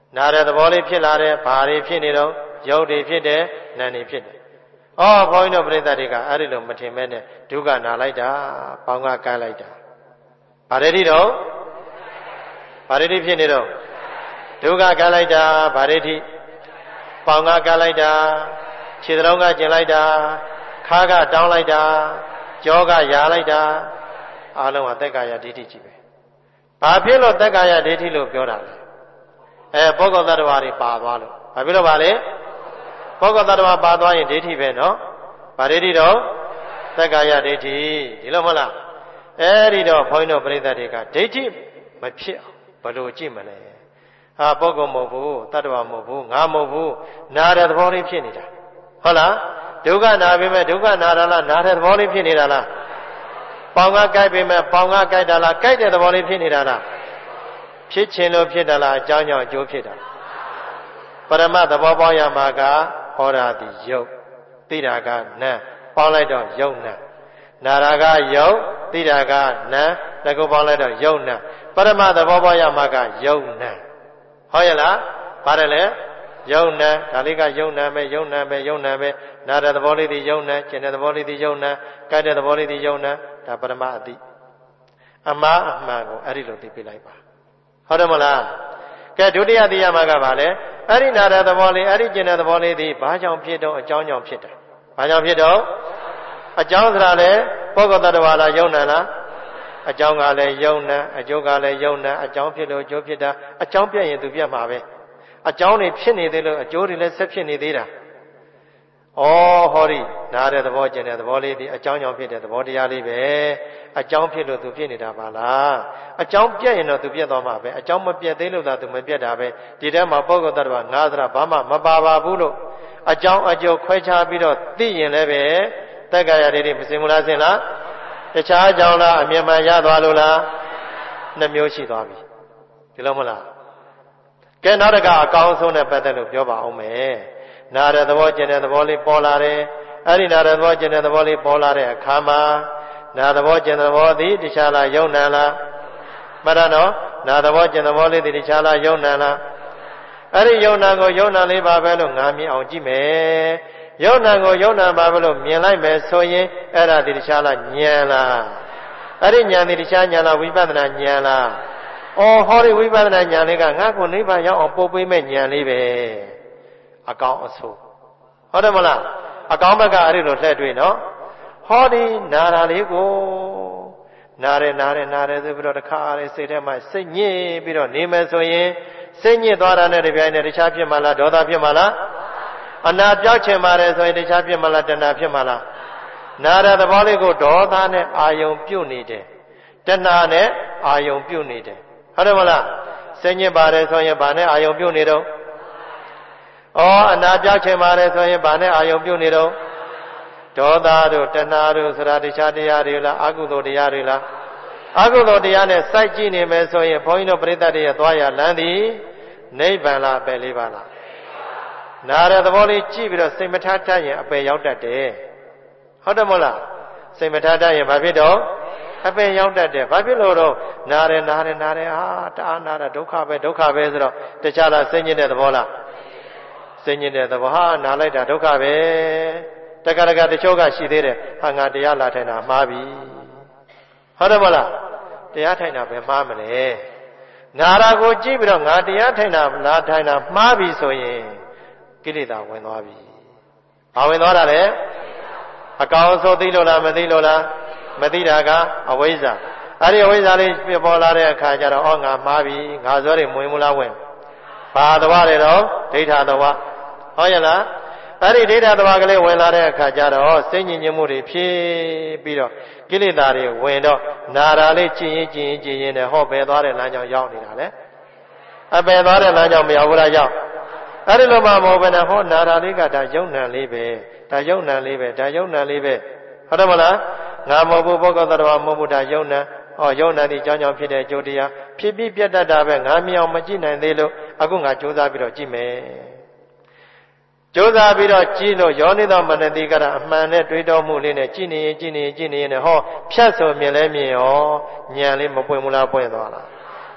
နာတဲ့သဘောလေးဖြစ်လာတယ်ဘာတွေဖြစ်နေတော့ရုပ်တွေဖြစ်တယ်နာမ်တွေဖြစ်တယ်။အော်ဘုန်းကြီးတို့ပြိဿတွေကအဲ့ဒီလိုမထင်မဲနဲ့ဒုက္ခနာလိုက်တာပေါင်းကကမ်းလိုက်တာ။ဘာတွေတိတော့ဘာတွေတိဖြစ်နေတော့ဒုက္ခကမ်းလိုက်တာဘာတွေတိပေါင်းကကမ်းလိုက်တာခြေတော်ကကျင်လိုက်တာခါးကတောင်းလိုက်တာကြောကယာလိုက်တာအားလုံးကသက်ကာယဒိဋ္ဌိကြီးပဲ။ဘာဖြစ်လို့သက်ကာယဒိဋ္ဌိလို့ပြောတာလဲ။အဲပုဂ္ဂိုလ်သတ္တဝါတွေပါသွားလို့ဘာဖြစ်လို့ပါလဲပုဂ္ဂိုလ်သတ္တဝါပါသွားရင်ဒိဋ္ဌိပဲနော်။ဘာဒိဋ္ဌိတော့သက်ကာယဒိဋ္ဌိဒီလိုမဟုတ်လား။အဲဒီတော့ဘုန်းကြီးတို့ပြိဿတွေကဒိဋ္ဌိမဖြစ်အောင်ဘယ်လိုကြည့်မလဲ။ဟာပုဂ္ဂိုလ်မဟုတ်ဘူးသတ္တဝါမဟုတ်ဘူးငါမဟုတ်ဘူးနာတဲ့သဘောလေးဖြစ်နေတာဟုတ်လားဒုက္ခနာပြီမဲ့ဒုက္ခနာတာလားနာတဲ့သဘောလေးဖြစ်နေတာလားပေါင်ကကြိုက်ပြီမဲ့ပေါင်ကကြိုက်တာလားကြိုက်တဲ့သဘောလေးဖြစ်နေတာလားဖြစ်ခြင်းလို့ဖြစ်တာလားအကြောင်းကြောင့်အကျိုးဖြစ်တာပရမတ်သဘောပေါက်ရမှာကဟောတာဒီယုတ်သိတာကနံပေါင်းလိုက်တော့ယုတ်နံနာတာကယုတ်သိတာကနံတကုပေါင်းလိုက်တော့ယုတ်နံပရမတ်သဘောပေါက်ရမှာကယုတ်နံဟောရလားပါတယ်လေယုံနံဒါလေးကယုံနံပဲယုံနံပဲယုံနံပဲနာတဲ့သဘောလေးဒီယုံနံကျင်တဲ့သဘောလေးဒီယုံနံကြိုက်တဲ့သဘောလေးဒီယုံနံဒါပရမအတိအမှားအမှန်ကိုအဲ့ဒီလိုသိပြလိုက်ပါဟုတ်တယ်မလားကဲဒုတိယသိရမှာကဘာလဲအဲ့ဒီနာတဲ့သဘောလေးအဲ့ဒီကျင်တဲ့သဘောလေးဒီဘာကြောင့်ဖြစ်တော့အကြောင်းကြောင့်ဖြစ်တာဘာကြောင့်ဖြစ်တော့အကြောင်းဆိုတာလေပုဂ္ဂိုလ်တ attva လားယုံနံလားအကြောင်းကလည်းယုံနံအကျိုးကလည်းယုံနံအကြောင်းဖြစ်လို့အကျိုးဖြစ်တာအကြောင်းပြည့်ရင်သူပြတ်မှာပဲအကြောင်းတွေဖြစ်နေသေးလို့အကျိုးတွေလည်းဆက်ဖြစ်နေသေးတာဩဟောဒီနားတဲ့သဘောကျင်တဲ့သဘောလေးဒီအကြောင်းကြောင့်ဖြစ်တဲ့သဘောတရားလေးပဲအကြောင်းဖြစ်လို့သူဖြစ်နေတာပါလားအကြောင်းပြတ်ရင်တော့သူပြတ်သွားမှာပဲအကြောင်းမပြတ်သေးလို့သာသူမပြတ်တာပဲဒီထဲမှာပုဂ္ဂိုလ်တ attva ငါးစရာဘာမှမပါပါဘူးလို့အကြောင်းအကျိုးခွဲခြားပြီးတော့သိရင်လည်းပဲတက္ကရာတွေမစင်ဘူးလားစင်လားတခြားအကြောင်းလားအမြင်မှန်ရသွားလို့လားနှစ်မျိုးရှိသွားပြီဒီလိုမလားကဲနောက်တစ်ခါအကောင်းဆုံးနဲ့ပတ်သက်လို့ပြောပါအောင်မယ်နာတဲ့သဘောကျင်တဲ့သဘောလေးပေါ်လာတယ်အဲ့ဒီနာတဲ့သဘောကျင်တဲ့သဘောလေးပေါ်လာတဲ့အခါမှာနာသဘောကျင်တဲ့သဘောသည်တခြားလားယုံနံလားမှတ်ရနော်နာသဘောကျင်တဲ့သဘောလေးသည်တခြားလားယုံနံလားအဲ့ဒီယုံနံကိုယုံနံလေးပါပဲလို့ငါမြင်အောင်ကြည့်မယ်ယုံနံကိုယုံနံပါပဲလို့မြင်လိုက်မယ်ဆိုရင်အဲ့ဒါဒီတခြားလားဉာဏ်လားအဲ့ဒီဉာဏ်ဒီတခြားဉာဏ်လားဝိပဿနာဉာဏ်လားအော်ဟောဒီဝိပဿနာဉာဏ်လေးကငါ့ကိုနိဗ္ဗာန်ရောက်အောင်ပို့ပေးမဲ့ဉာဏ်လေးပဲအကောင်းအဆိုးဟုတ်တယ်မလားအကောင်းဘက်ကအဲ့ဒီလိုလှည့်တွေ့နော်ဟောဒီနာတာလေးကိုနာရဲနာရဲနာရဲဆိုပြီးတော့တခါရဲစိတ်ထဲမှာစိတ်ညစ်ပြီးတော့နေမယ်ဆိုရင်စိတ်ညစ်သွားတာနဲ့တပြိုင်နက်တခြားဖြစ်မှလားဒေါသဖြစ်မှလားအနာပြောက်ချင်ပါတယ်ဆိုရင်တခြားဖြစ်မှလားတဏှာဖြစ်မှလားနာတဲ့သဘောလေးကိုဒေါသနဲ့အာယုံပြုတ်နေတယ်တဏှာနဲ့အာယုံပြုတ်နေတယ်ဟုတ်တယ်မလားစိတ်ညစ်ပါတယ်ဆိုရင်ဘာနဲ့အာယုံပြုတ်နေတော့ဩအနာပြောက်ချင်ပါတယ်ဆိုရင်ဘာနဲ့အာယုံပြုတ်နေတော့ဒေါသတို့တဏှာတို့ဆိုတာတခြားတရားတွေလားအကုသိုလ်တရားတွေလားအကုသိုလ်တရားနဲ့စိုက်ကြည့်နေမယ်ဆိုရင်ဘုန်းကြီးတို့ပြိဿတွေရဲ့သွားရလမ်းသည်နိဗ္ဗာန်လားပဲလေးပါလားနာတဲ့သဘောလေးကြည့်ပြီးတော့စိတ်မထားတတ်ရင်အပယ်ရောက်တတ်တယ်ဟုတ်တယ်မဟုတ်လားစိတ်မထားတတ်ရင်ဘာဖြစ်တော့အပယ်ရောက်တတ်တယ်ဘာဖြစ်လို့တော့နာတယ်နာတယ်နာတယ်ဟာတအားနာတာဒုက္ခပဲဒုက္ခပဲဆိုတော့တခြားလားစိတ်ညစ်တဲ့သဘောလားစိတ်ညစ်တဲ့သဘောဟာနာလိုက်တာဒုက္ခပဲတက္ကရာကတချို့ကရှိသေးတယ်ဟာငါတရားလာထိုင်တာမှားပြီဟုတ်တယ်မလားတရားထိုင်တာပဲမှားမလဲနာတာကိုကြည့်ပြီးတော့ငါတရားထိုင်တာလာထိုင်တာမှားပြီဆိုရင်ကိလေသာဝင်သွားပြီဘာဝင်သွားတာလဲအကောင်ဆိုသိလို့လားမသိလို့လားမသိတာကအဝိဇ္ဇာအဲ့ဒီအဝိဇ္ဇာလေးပြပေါ်လာတဲ့အခါကျတော့ဩငါမှားပြီငါဇောတွေမဝင်ဘူးလားဝင်ဘာသဘာတွေတော့ဒိဋ္ဌာသဘာဟုတ်ရဲ့လားအဲ့ဒီဒိဋ္ဌာသဘာကလေးဝင်လာတဲ့အခါကျတော့စိတ်ညစ်ညစ်မှုတွေဖြစ်ပြီးတော့ကိလေသာတွေဝင်တော့နာတာလေးကျင်ရင်ကျင်ရင်ကျင်ရင်နဲ့ဟောပယ်သွားတဲ့လမ်းကြောင်းရောက်နေတာလေအပယ်သွားတဲ့လမ်းကြောင်းမရောက်ဘူးလားရောက်အဲ့ဒီလိုမှမဟုတ်ဘဲနဲ့ဟောနာတာလေးကဒါယုံနံလေးပဲဒါယုံနံလေးပဲဒါယုံနံလေးပဲဟုတ်တယ်မလားငါမဟုတ်ဘူးပုဂ္ဂိုလ်သတ္တဝါမဟုတ်ဘူးဒါယုံနံဟောယုံနံဒီကြောင်းကြောင့်ဖြစ်တဲ့အကျိုးတရားဖြစ်ပြီးပြတ်တတ်တာပဲငါမြင်အောင်မကြည့်နိုင်သေးလို့အခုငါကြိုးစားပြီးတော့ကြည့်မယ်ကြိုးစားပြီးတော့ကြည့်လို့ယောနိသောမနတိကရအမှန်နဲ့တွေးတောမှုလေးနဲ့ကြည့်နေရင်ကြည့်နေရင်ကြည့်နေရင်ဟောဖြတ်ဆိုမြင်လဲမြင်ရောဉာဏ်လေးမပွင့်ဘူးလားပွင့်သွားလား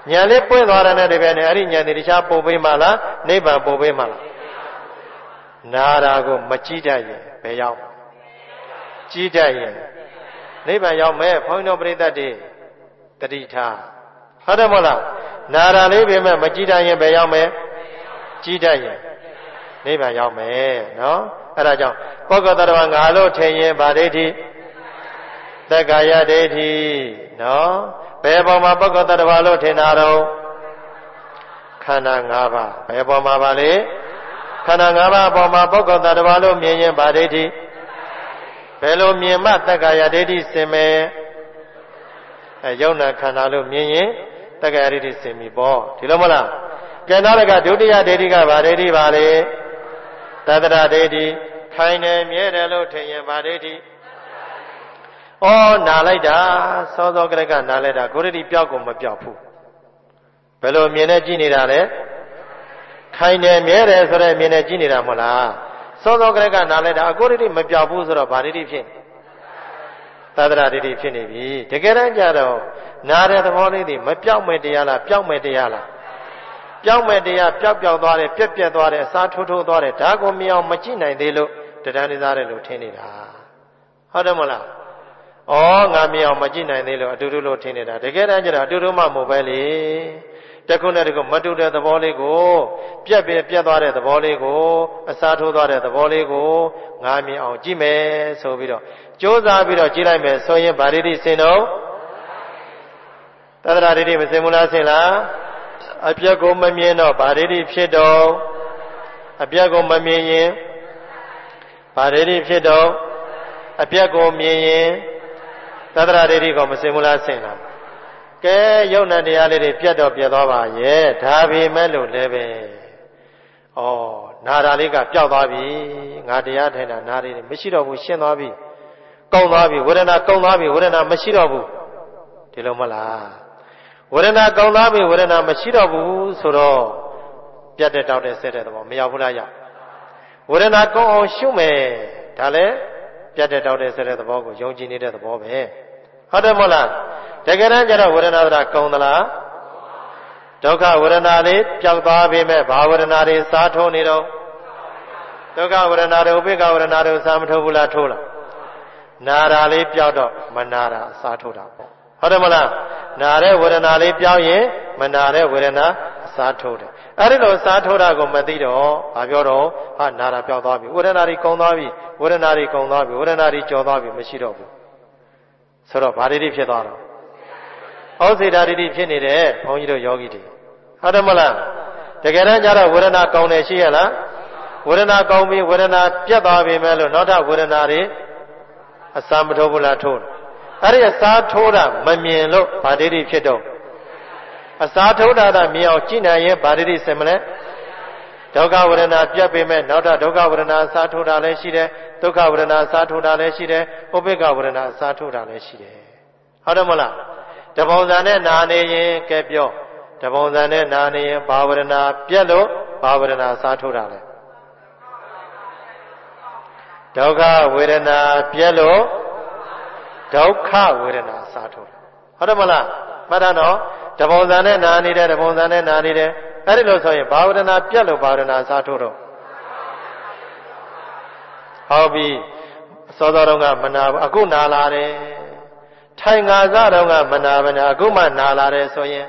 ညာလေးပွင့်သွားတဲ့နဲ့တပည့်နဲ့အဲ့ဒီညာတွေတခြားပို့ပေးမှလားနိဗ္ဗာန်ပို့ပေးမှလားနာတာကိုမကြည့်တတ်ရင်ဘယ်ရောက်ကြည့်တတ်ရင်နိဗ္ဗာန်ရောက်မယ်ဘုန်းကြီးတို့ပြိတ္တတွေတတိထားဟုတ်တယ်မဟုတ်လားနာတာလေးပဲမဲ့မကြည့်တတ်ရင်ဘယ်ရောက်မယ်ကြည့်တတ်ရင်နိဗ္ဗာန်ရောက်မယ်နော်အဲ့ဒါကြောင့်ပုဂ္ဂိုလ်တ attva ငါလို့ထင်ရင်ဗာဒိဋ္ဌိသက္ကာယဒိဋ္ဌိနော်ဘယ်ပေါ်မှာပုဂ္ဂိုလ်တ attva လို့ထင်တာတော့ခန္ဓာ၅ပါးဘယ်ပေါ်မှာပါလေခန္ဓာ၅ပါးပေါ်မှာပုဂ္ဂိုလ်တ attva လို့မြင်ရင်ဗာဒိဋ္ဌိဘယ်လိုမြင်မှသက္ကာယဒိဋ္ဌိစင်မယ်အဲယုံနာခန္ဓာလို့မြင်ရင်သက္ကာယဒိဋ္ဌိစင်ပြီပေါ့ဒီလိုမလားကျန်တော့ကဒုတိယဒိဋ္ဌိကဗာဒိဋ္ဌိပါလေသတ္တရဒိဋ္ဌိခိုင်တယ်မြဲတယ်လို့ထင်ရင်ဗာဒိဋ္ဌိဩနာလိုက်တာစောစောကလေးကနာလိုက်တာကိုရတိပြောက်ကုန်မပြောက်ဘူးဘယ်လိုမြင်နေကြည့်နေတာလဲခိုင်တယ်မြဲတယ်ဆိုတော့မြင်နေကြည့်နေတာမဟုတ်လားစောစောကလေးကနာလိုက်တာအကိုရတိမပြောက်ဘူးဆိုတော့ဗာဒိဋ္ဌိဖြစ်သတ္တရဒိဋ္ဌိဖြစ်နေပြီတကယ်တမ်းကျတော့နာတဲ့သဘောလေးတွေမပြောက်မဲ့တရားလားပြောက်မဲ့တရားလားပြောက်မဲ့တရားပျောက်ပျောက်သွားတယ်ပြက်ပြက်သွားတယ်အစားထိုးထိုးသွားတယ်ဒါကိုမြင်အောင်မကြည့်နိုင်သေးလို့တဏှာနေစားတယ်လို့ထင်နေတာဟုတ်တယ်မလားဩငါမြင်အောင်မကြည့်နိုင်သေးလို့အတူတူလို့ထင်နေတာတကယ်တမ်းကျတော့အတူတူမှမဟုတ်ပဲလေတခုနဲ့တခုမတူတဲ့သဘောလေးကိုပြက်ပြက်ပြက်သွားတဲ့သဘောလေးကိုအစားထိုးသွားတဲ့သဘောလေးကိုငါမြင်အောင်ကြည့်မယ်ဆိုပြီးတော့ကြိုးစားပြီးတော့ကြည့်လိုက်မယ်ဆိုရင်ဗာဒိဋ္ဌိစင်တော့သတ္တရဒိဋ္ဌိမစင်ဘူးလားစင်လားအပြက်ကိုမမြင်တော့ဗာဒိဋ္ဌိဖြစ်တော့အပြက်ကိုမမြင်ရင်ဗာဒိဋ္ဌိဖြစ်တော့အပြက်ကိုမြင်ရင်သတ္တရဒိဋ္ဌိကိုမစင်ဘူးလားစင်လားကဲယုံနာတရားလေးတွေပြတ်တော့ပြတ်သွားပါရဲ့ဒါပေမဲ့လို့လည်းပဲဩနာတာလေးကပျောက်သွားပြီငါတရားထိုင်တာနာလေးတွေမရှိတော့ဘူးရှင်းသွားပြီကုံသွားပြီဝေဒနာကုံသွားပြီဝေဒနာမရှိတော့ဘူးဒီလိုမလားဝေဒနာကောင်းသားပြီဝေဒနာမရှိတော့ဘူးဆိုတော့ပြတ်တဲ့တောက်တဲ့ဆက်တဲ့သဘောမရောက်ဘူးလားရောက်ဝေဒနာကောင်းအောင်ရှုမယ်ဒါလည်းပြတ်တဲ့တောက်တဲ့ဆက်တဲ့သဘောကိုယုံကြည်နေတဲ့သဘောပဲဟုတ်တယ်မဟုတ်လားတကယ်တမ်းကျတော့ဝေဒနာဆိုတာကောင်းသလားဒုက္ခဝေဒနာလေးပျောက်သွားပြီမဲ့ဘာဝေဒနာတွေစားထိုးနေတော့ဒုက္ခဝေဒနာတွေဥပိ္ပခဝေဒနာတွေစားမထိုးဘူးလားထိုးလားနာတာလေးပျောက်တော့မနာတာစားထိုးတာပေါ့ဟုတ်တယ်မလားနာတဲ့ဝေဒနာလေးပြောင်းရင်မနာတဲ့ဝေဒနာအစားထိုးတယ်အဲ့ဒီလိုအစားထိုးတာကိုမသိတော့ဘာပြောတော့ဟာနာတာပြောင်းသွားပြီဝေဒနာတွေကုန်သွားပြီဝေဒနာတွေကုန်သွားပြီဝေဒနာတွေကျော်သွားပြီမရှိတော့ဘူးဆိုတော့ဘာဒိဋ္ဌိဖြစ်သွားတော့ဩစေတာဒိဋ္ဌိဖြစ်နေတယ်ဘုန်းကြီးတို့ယောဂီတွေဟုတ်တယ်မလားတကယ်တမ်းကျတော့ဝေဒနာကုန်တယ်ရှိရလားဝေဒနာကုန်ပြီဝေဒနာပြတ်သွားပြီမဲ့လို့နောက်ထပ်ဝေဒနာတွေအစားမထိုးဘူးလားထိုးအဲ့ဒီအစားထိုးတာမမြင်လို့ဗာဒိဋ္ဌိဖြစ်တော့အစားထိုးတာကမြင်အောင်ကြည့်နိုင်ရင်ဗာဒိဋ္ဌိစင်မလဲဒုက္ခဝေဒနာပြတ်ပေမဲ့နောက်ထပ်ဒုက္ခဝေဒနာအစားထိုးတာလည်းရှိတယ်ဒုက္ခဝေဒနာအစားထိုးတာလည်းရှိတယ်ဥပိ္ပခဝေဒနာအစားထိုးတာလည်းရှိတယ်ဟုတ်တယ်မလားတပုံစံနဲ့နာနေရင်ကဲပြောတပုံစံနဲ့နာနေရင်ဘာဝေဒနာပြတ်လို့ဘာဝေဒနာအစားထိုးတာလဲဒုက္ခဝေဒနာပြတ်လို့ဒုက္ခဝေဒနာစားထိုးတယ်ဟုတ်တယ်မလားမှတ်တာနော်တပုံစံနဲ့နာနေတယ်တပုံစံနဲ့နာနေတယ်အဲ့ဒီလိုဆိုရင်ဘာဝေဒနာပြတ်လို့ဘာဝေဒနာစားထိုးတော့ဟုတ်ပြီစောစောတုန်းကမနာဘူးအခုနာလာတယ်ထိုင်ငါစားတုန်းကမနာဘဲနဲ့အခုမှနာလာတယ်ဆိုရင်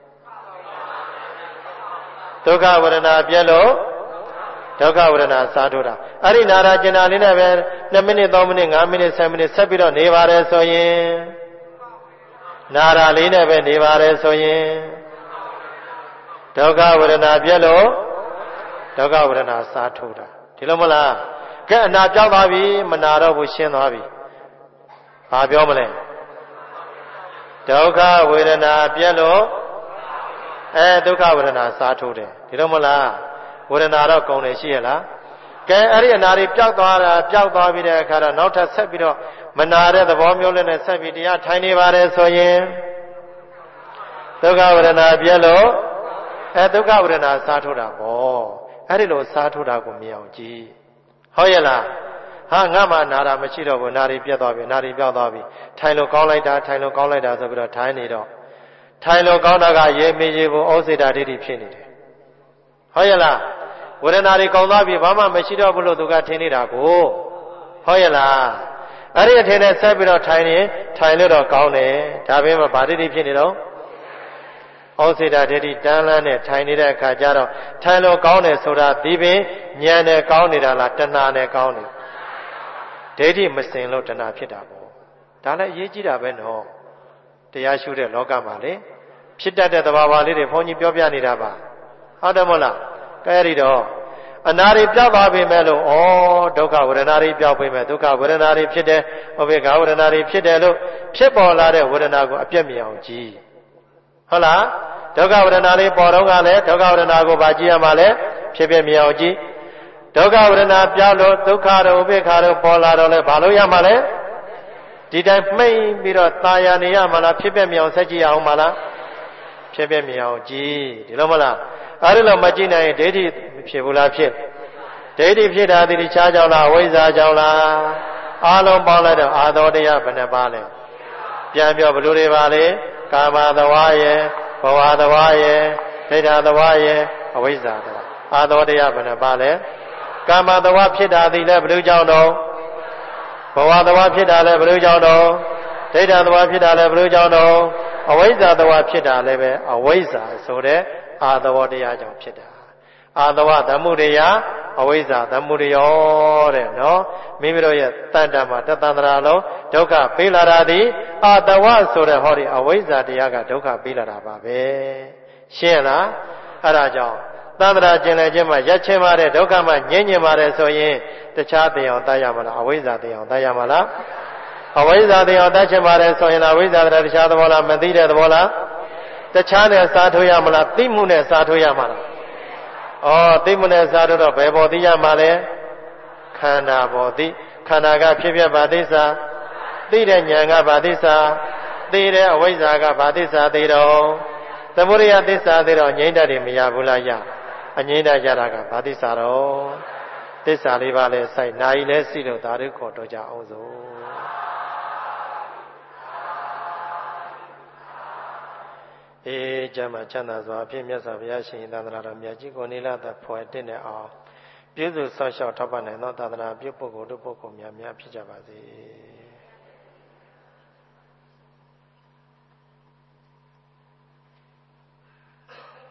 ဒုက္ခဝေဒနာပြတ်လို့ဒုက္ခဝေဒနာစားထိုးတာအဲ့ဒီနာရာကျင်နာလေးနဲ့ပဲနှစ်မိနစ်သုံးမိနစ်ငါးမိနစ်ဆယ်မိနစ်ဆက်ပြီးတော့နေပါတယ်ဆိုရင်နာရာလေးနဲ့ပဲနေပါတယ်ဆိုရင်ဒုက္ခဝေဒနာပြည့်လို့ဒုက္ခဝေဒနာစားထိုးတာဒီလိုမလားကဲအနာပြောင်းသွားပြီမနာတော့ဘူးရှင်းသွားပြီဘာပြောမလဲဒုက္ခဝေဒနာပြည့်လို့အဲဒုက္ခဝေဒနာစားထိုးတယ်ဒီလိုမလားဝေဒနာတော့ကုန်တယ်ရှိရလားကဲအဲ့ဒီအနာတွေပျောက်သွားတာပျောက်သွားပြီးတဲ့အခါတော့နောက်ထပ်ဆက်ပြီးတော့မနာတဲ့သဘောမျိုးလေးနဲ့ဆက်ပြီးတရားထိုင်နေပါတယ်ဆိုရင်ဒုက္ခဝေဒနာပြည့်လို့အဲဒုက္ခဝေဒနာစားထိုးတာပေါ့အဲ့ဒီလိုစားထိုးတာကိုမြင်အောင်ကြည့်ဟုတ်ရဲ့လားဟာငါမှနာတာမရှိတော့ဘူးနာတွေပြတ်သွားပြီနာတွေပြောက်သွားပြီထိုင်လို့ကောင်းလိုက်တာထိုင်လို့ကောင်းလိုက်တာဆိုပြီးတော့ထိုင်နေတော့ထိုင်လို့ကောင်းတာကရေမေရေဖို့ဩစေတာဒိဋ္ဌိဖြစ်နေတယ်ဟုတ်ရဲ့လားဝေဒနာတွေကောင်းသွားပြီဘာမှမရှိတော့ဘူးလို့သူကထင်နေတာကိုဟုတ်ရဲ့လားအဲ့ဒီအထင်နဲ့ဆက်ပြီးတော့ထိုင်နေထိုင်လို့တော့ကောင်းတယ်ဒါပေမဲ့ဗာဒိဋ္ဌိဖြစ်နေတော့ဩစေတာဒိဋ္ဌိတန်းလန်းနဲ့ထိုင်နေတဲ့အခါကျတော့ထိုင်လို့ကောင်းတယ်ဆိုတာဒီပင်ဉာဏ်နဲ့ကောင်းနေတာလားတဏှာနဲ့ကောင်းနေဒိဋ္ဌိမစင်လို့တဏှာဖြစ်တာပေါ့ဒါလည်းအရေးကြီးတာပဲနော်တရားရှုတဲ့လောကမှာလေဖြစ်တတ်တဲ့သဘာဝလေးတွေဘုန်းကြီးပြောပြနေတာပါဟုတ်တယ်မဟုတ်လားကဲရီတော့အနာတွေပြောက်သွားပြီမဲ့လို့ဩဒုက္ခဝေဒနာတွေပြောက်ပြီမဲ့ဒုက္ခဝေဒနာတွေဖြစ်တယ်ဥပေက္ခဝေဒနာတွေဖြစ်တယ်လို့ဖြစ်ပေါ်လာတဲ့ဝေဒနာကိုအပြတ်မြင်အောင်ကြည့်ဟုတ်လားဒုက္ခဝေဒနာလေးပေါ်တော့ကလည်းဒုက္ခဝေဒနာကိုဗာကြည့်ရမှာလဲဖြစ်ဖြစ်မြင်အောင်ကြည့်ဒုက္ခဝေဒနာပြောက်လို့ဒုက္ခတို့ဥပေက္ခတို့ပေါ်လာတော့လဲဘာလို့ရမှာလဲဒီတိုင်းမှိတ်ပြီးတော့ตายရနေရမှာလားဖြစ်ဖြစ်မြင်အောင်ဆက်ကြည့်ရအောင်မလားဖြစ်ဖြစ်မြင်အောင်ကြည့်ဒီလိုမလားအဲ့ဒီလိုမကြည့်နိုင်ရင်ဒိဋ္ဌိဖြစ်ဘူးလားဖြစ်ဒိဋ္ဌိဖြစ်တာဒီခြားကြောင့်လားဝိဇ္ဇာကြောင့်လားအားလုံးပေါင်းလိုက်တော့အာသောတရားဘယ်နှပါလဲပြန်ပြောဘယ်လိုတွေပါလဲကာမသဝါယေဘဝသဝါယေဒိဋ္ဌသဝါယေအဝိဇ္ဇာသဝါအာသောတရားဘယ်နှပါလဲကာမသဝါဖြစ်တာဒီလည်းဘယ်လိုကြောင့်တော့ဘဝသဝါဖြစ်တာလည်းဘယ်လိုကြောင့်တော့ဒိဋ္ဌသဝါဖြစ်တာလည်းဘယ်လိုကြောင့်တော့အဝိဇ္ဇာသဝါဖြစ်တာလည်းပဲအဝိဇ္ဇာဆိုတဲ့အာသဝတရားကြောင့်ဖြစ်တာအာသဝဓမ္မရိယအဝိဇ္ဇာဓမ္မရိယောတဲ့နော်မိမိတို့ရဲ့တန်တမှာတသန္တရာလုံးဒုက္ခပေးလာတာဒီအာသဝဆိုတဲ့ဟောဒီအဝိဇ္ဇာတရားကဒုက္ခပေးလာတာပါပဲရှင်းလားအဲ့ဒါကြောင့်သန္တရာကျင်လည်ခြင်းမှာရက်ချင်းပါတဲ့ဒုက္ခမှာငြင်းညင်ပါတယ်ဆိုရင်တခြားတရားတတ်ရမလားအဝိဇ္ဇာတရားတတ်ရမလားအဝိဇ္ဇာတရားတတ်ချင်ပါတယ်ဆိုရင်အဝိဇ္ဇာတရားတခြားသဘောလားမသိတဲ့သဘောလားတခြားနဲ့စားထိုးရမလားသိမှုနဲ့စားထိုးရမလားဩသိမှုနဲ့စားထိုးတော့ဘယ်ပေါ်သိရမှာလဲခန္ဓာပေါ်သိခန္ဓာကဖြစ်ဖြစ်ပါသစ္စာသိတဲ့ဉာဏ်ကပါသစ္စာသိတဲ့အဝိဇ္ဇာကပါသစ္စာသိတော့သမုဒယသစ္စာသိတော့ငြိမ့်တတ်တယ်မရဘူးလားရအငြိမ့်တတ်ရတာကပါသစ္စာတော့သစ္စာလေးပါလဲစိုက်နာယီလဲစီလို့ဒါတို့ခေါ်တော့ကြအောင်စို့အေးကျမ်းမှာချမ်းသာစွာအဖြစ်မြတ်စွာဘုရားရှင်သန္တရာတော်မြတ်ကြီးကိုနိလသဖွယ်တင့်တဲ့အောင်ပြည့်စုံဆောက်ရှောက်ထောက်ပံ့နိုင်သောသာသနာပြုပုဂ္ဂိုလ်တို့ပုဂ္ဂိုလ်များများဖြစ်ကြပါစေ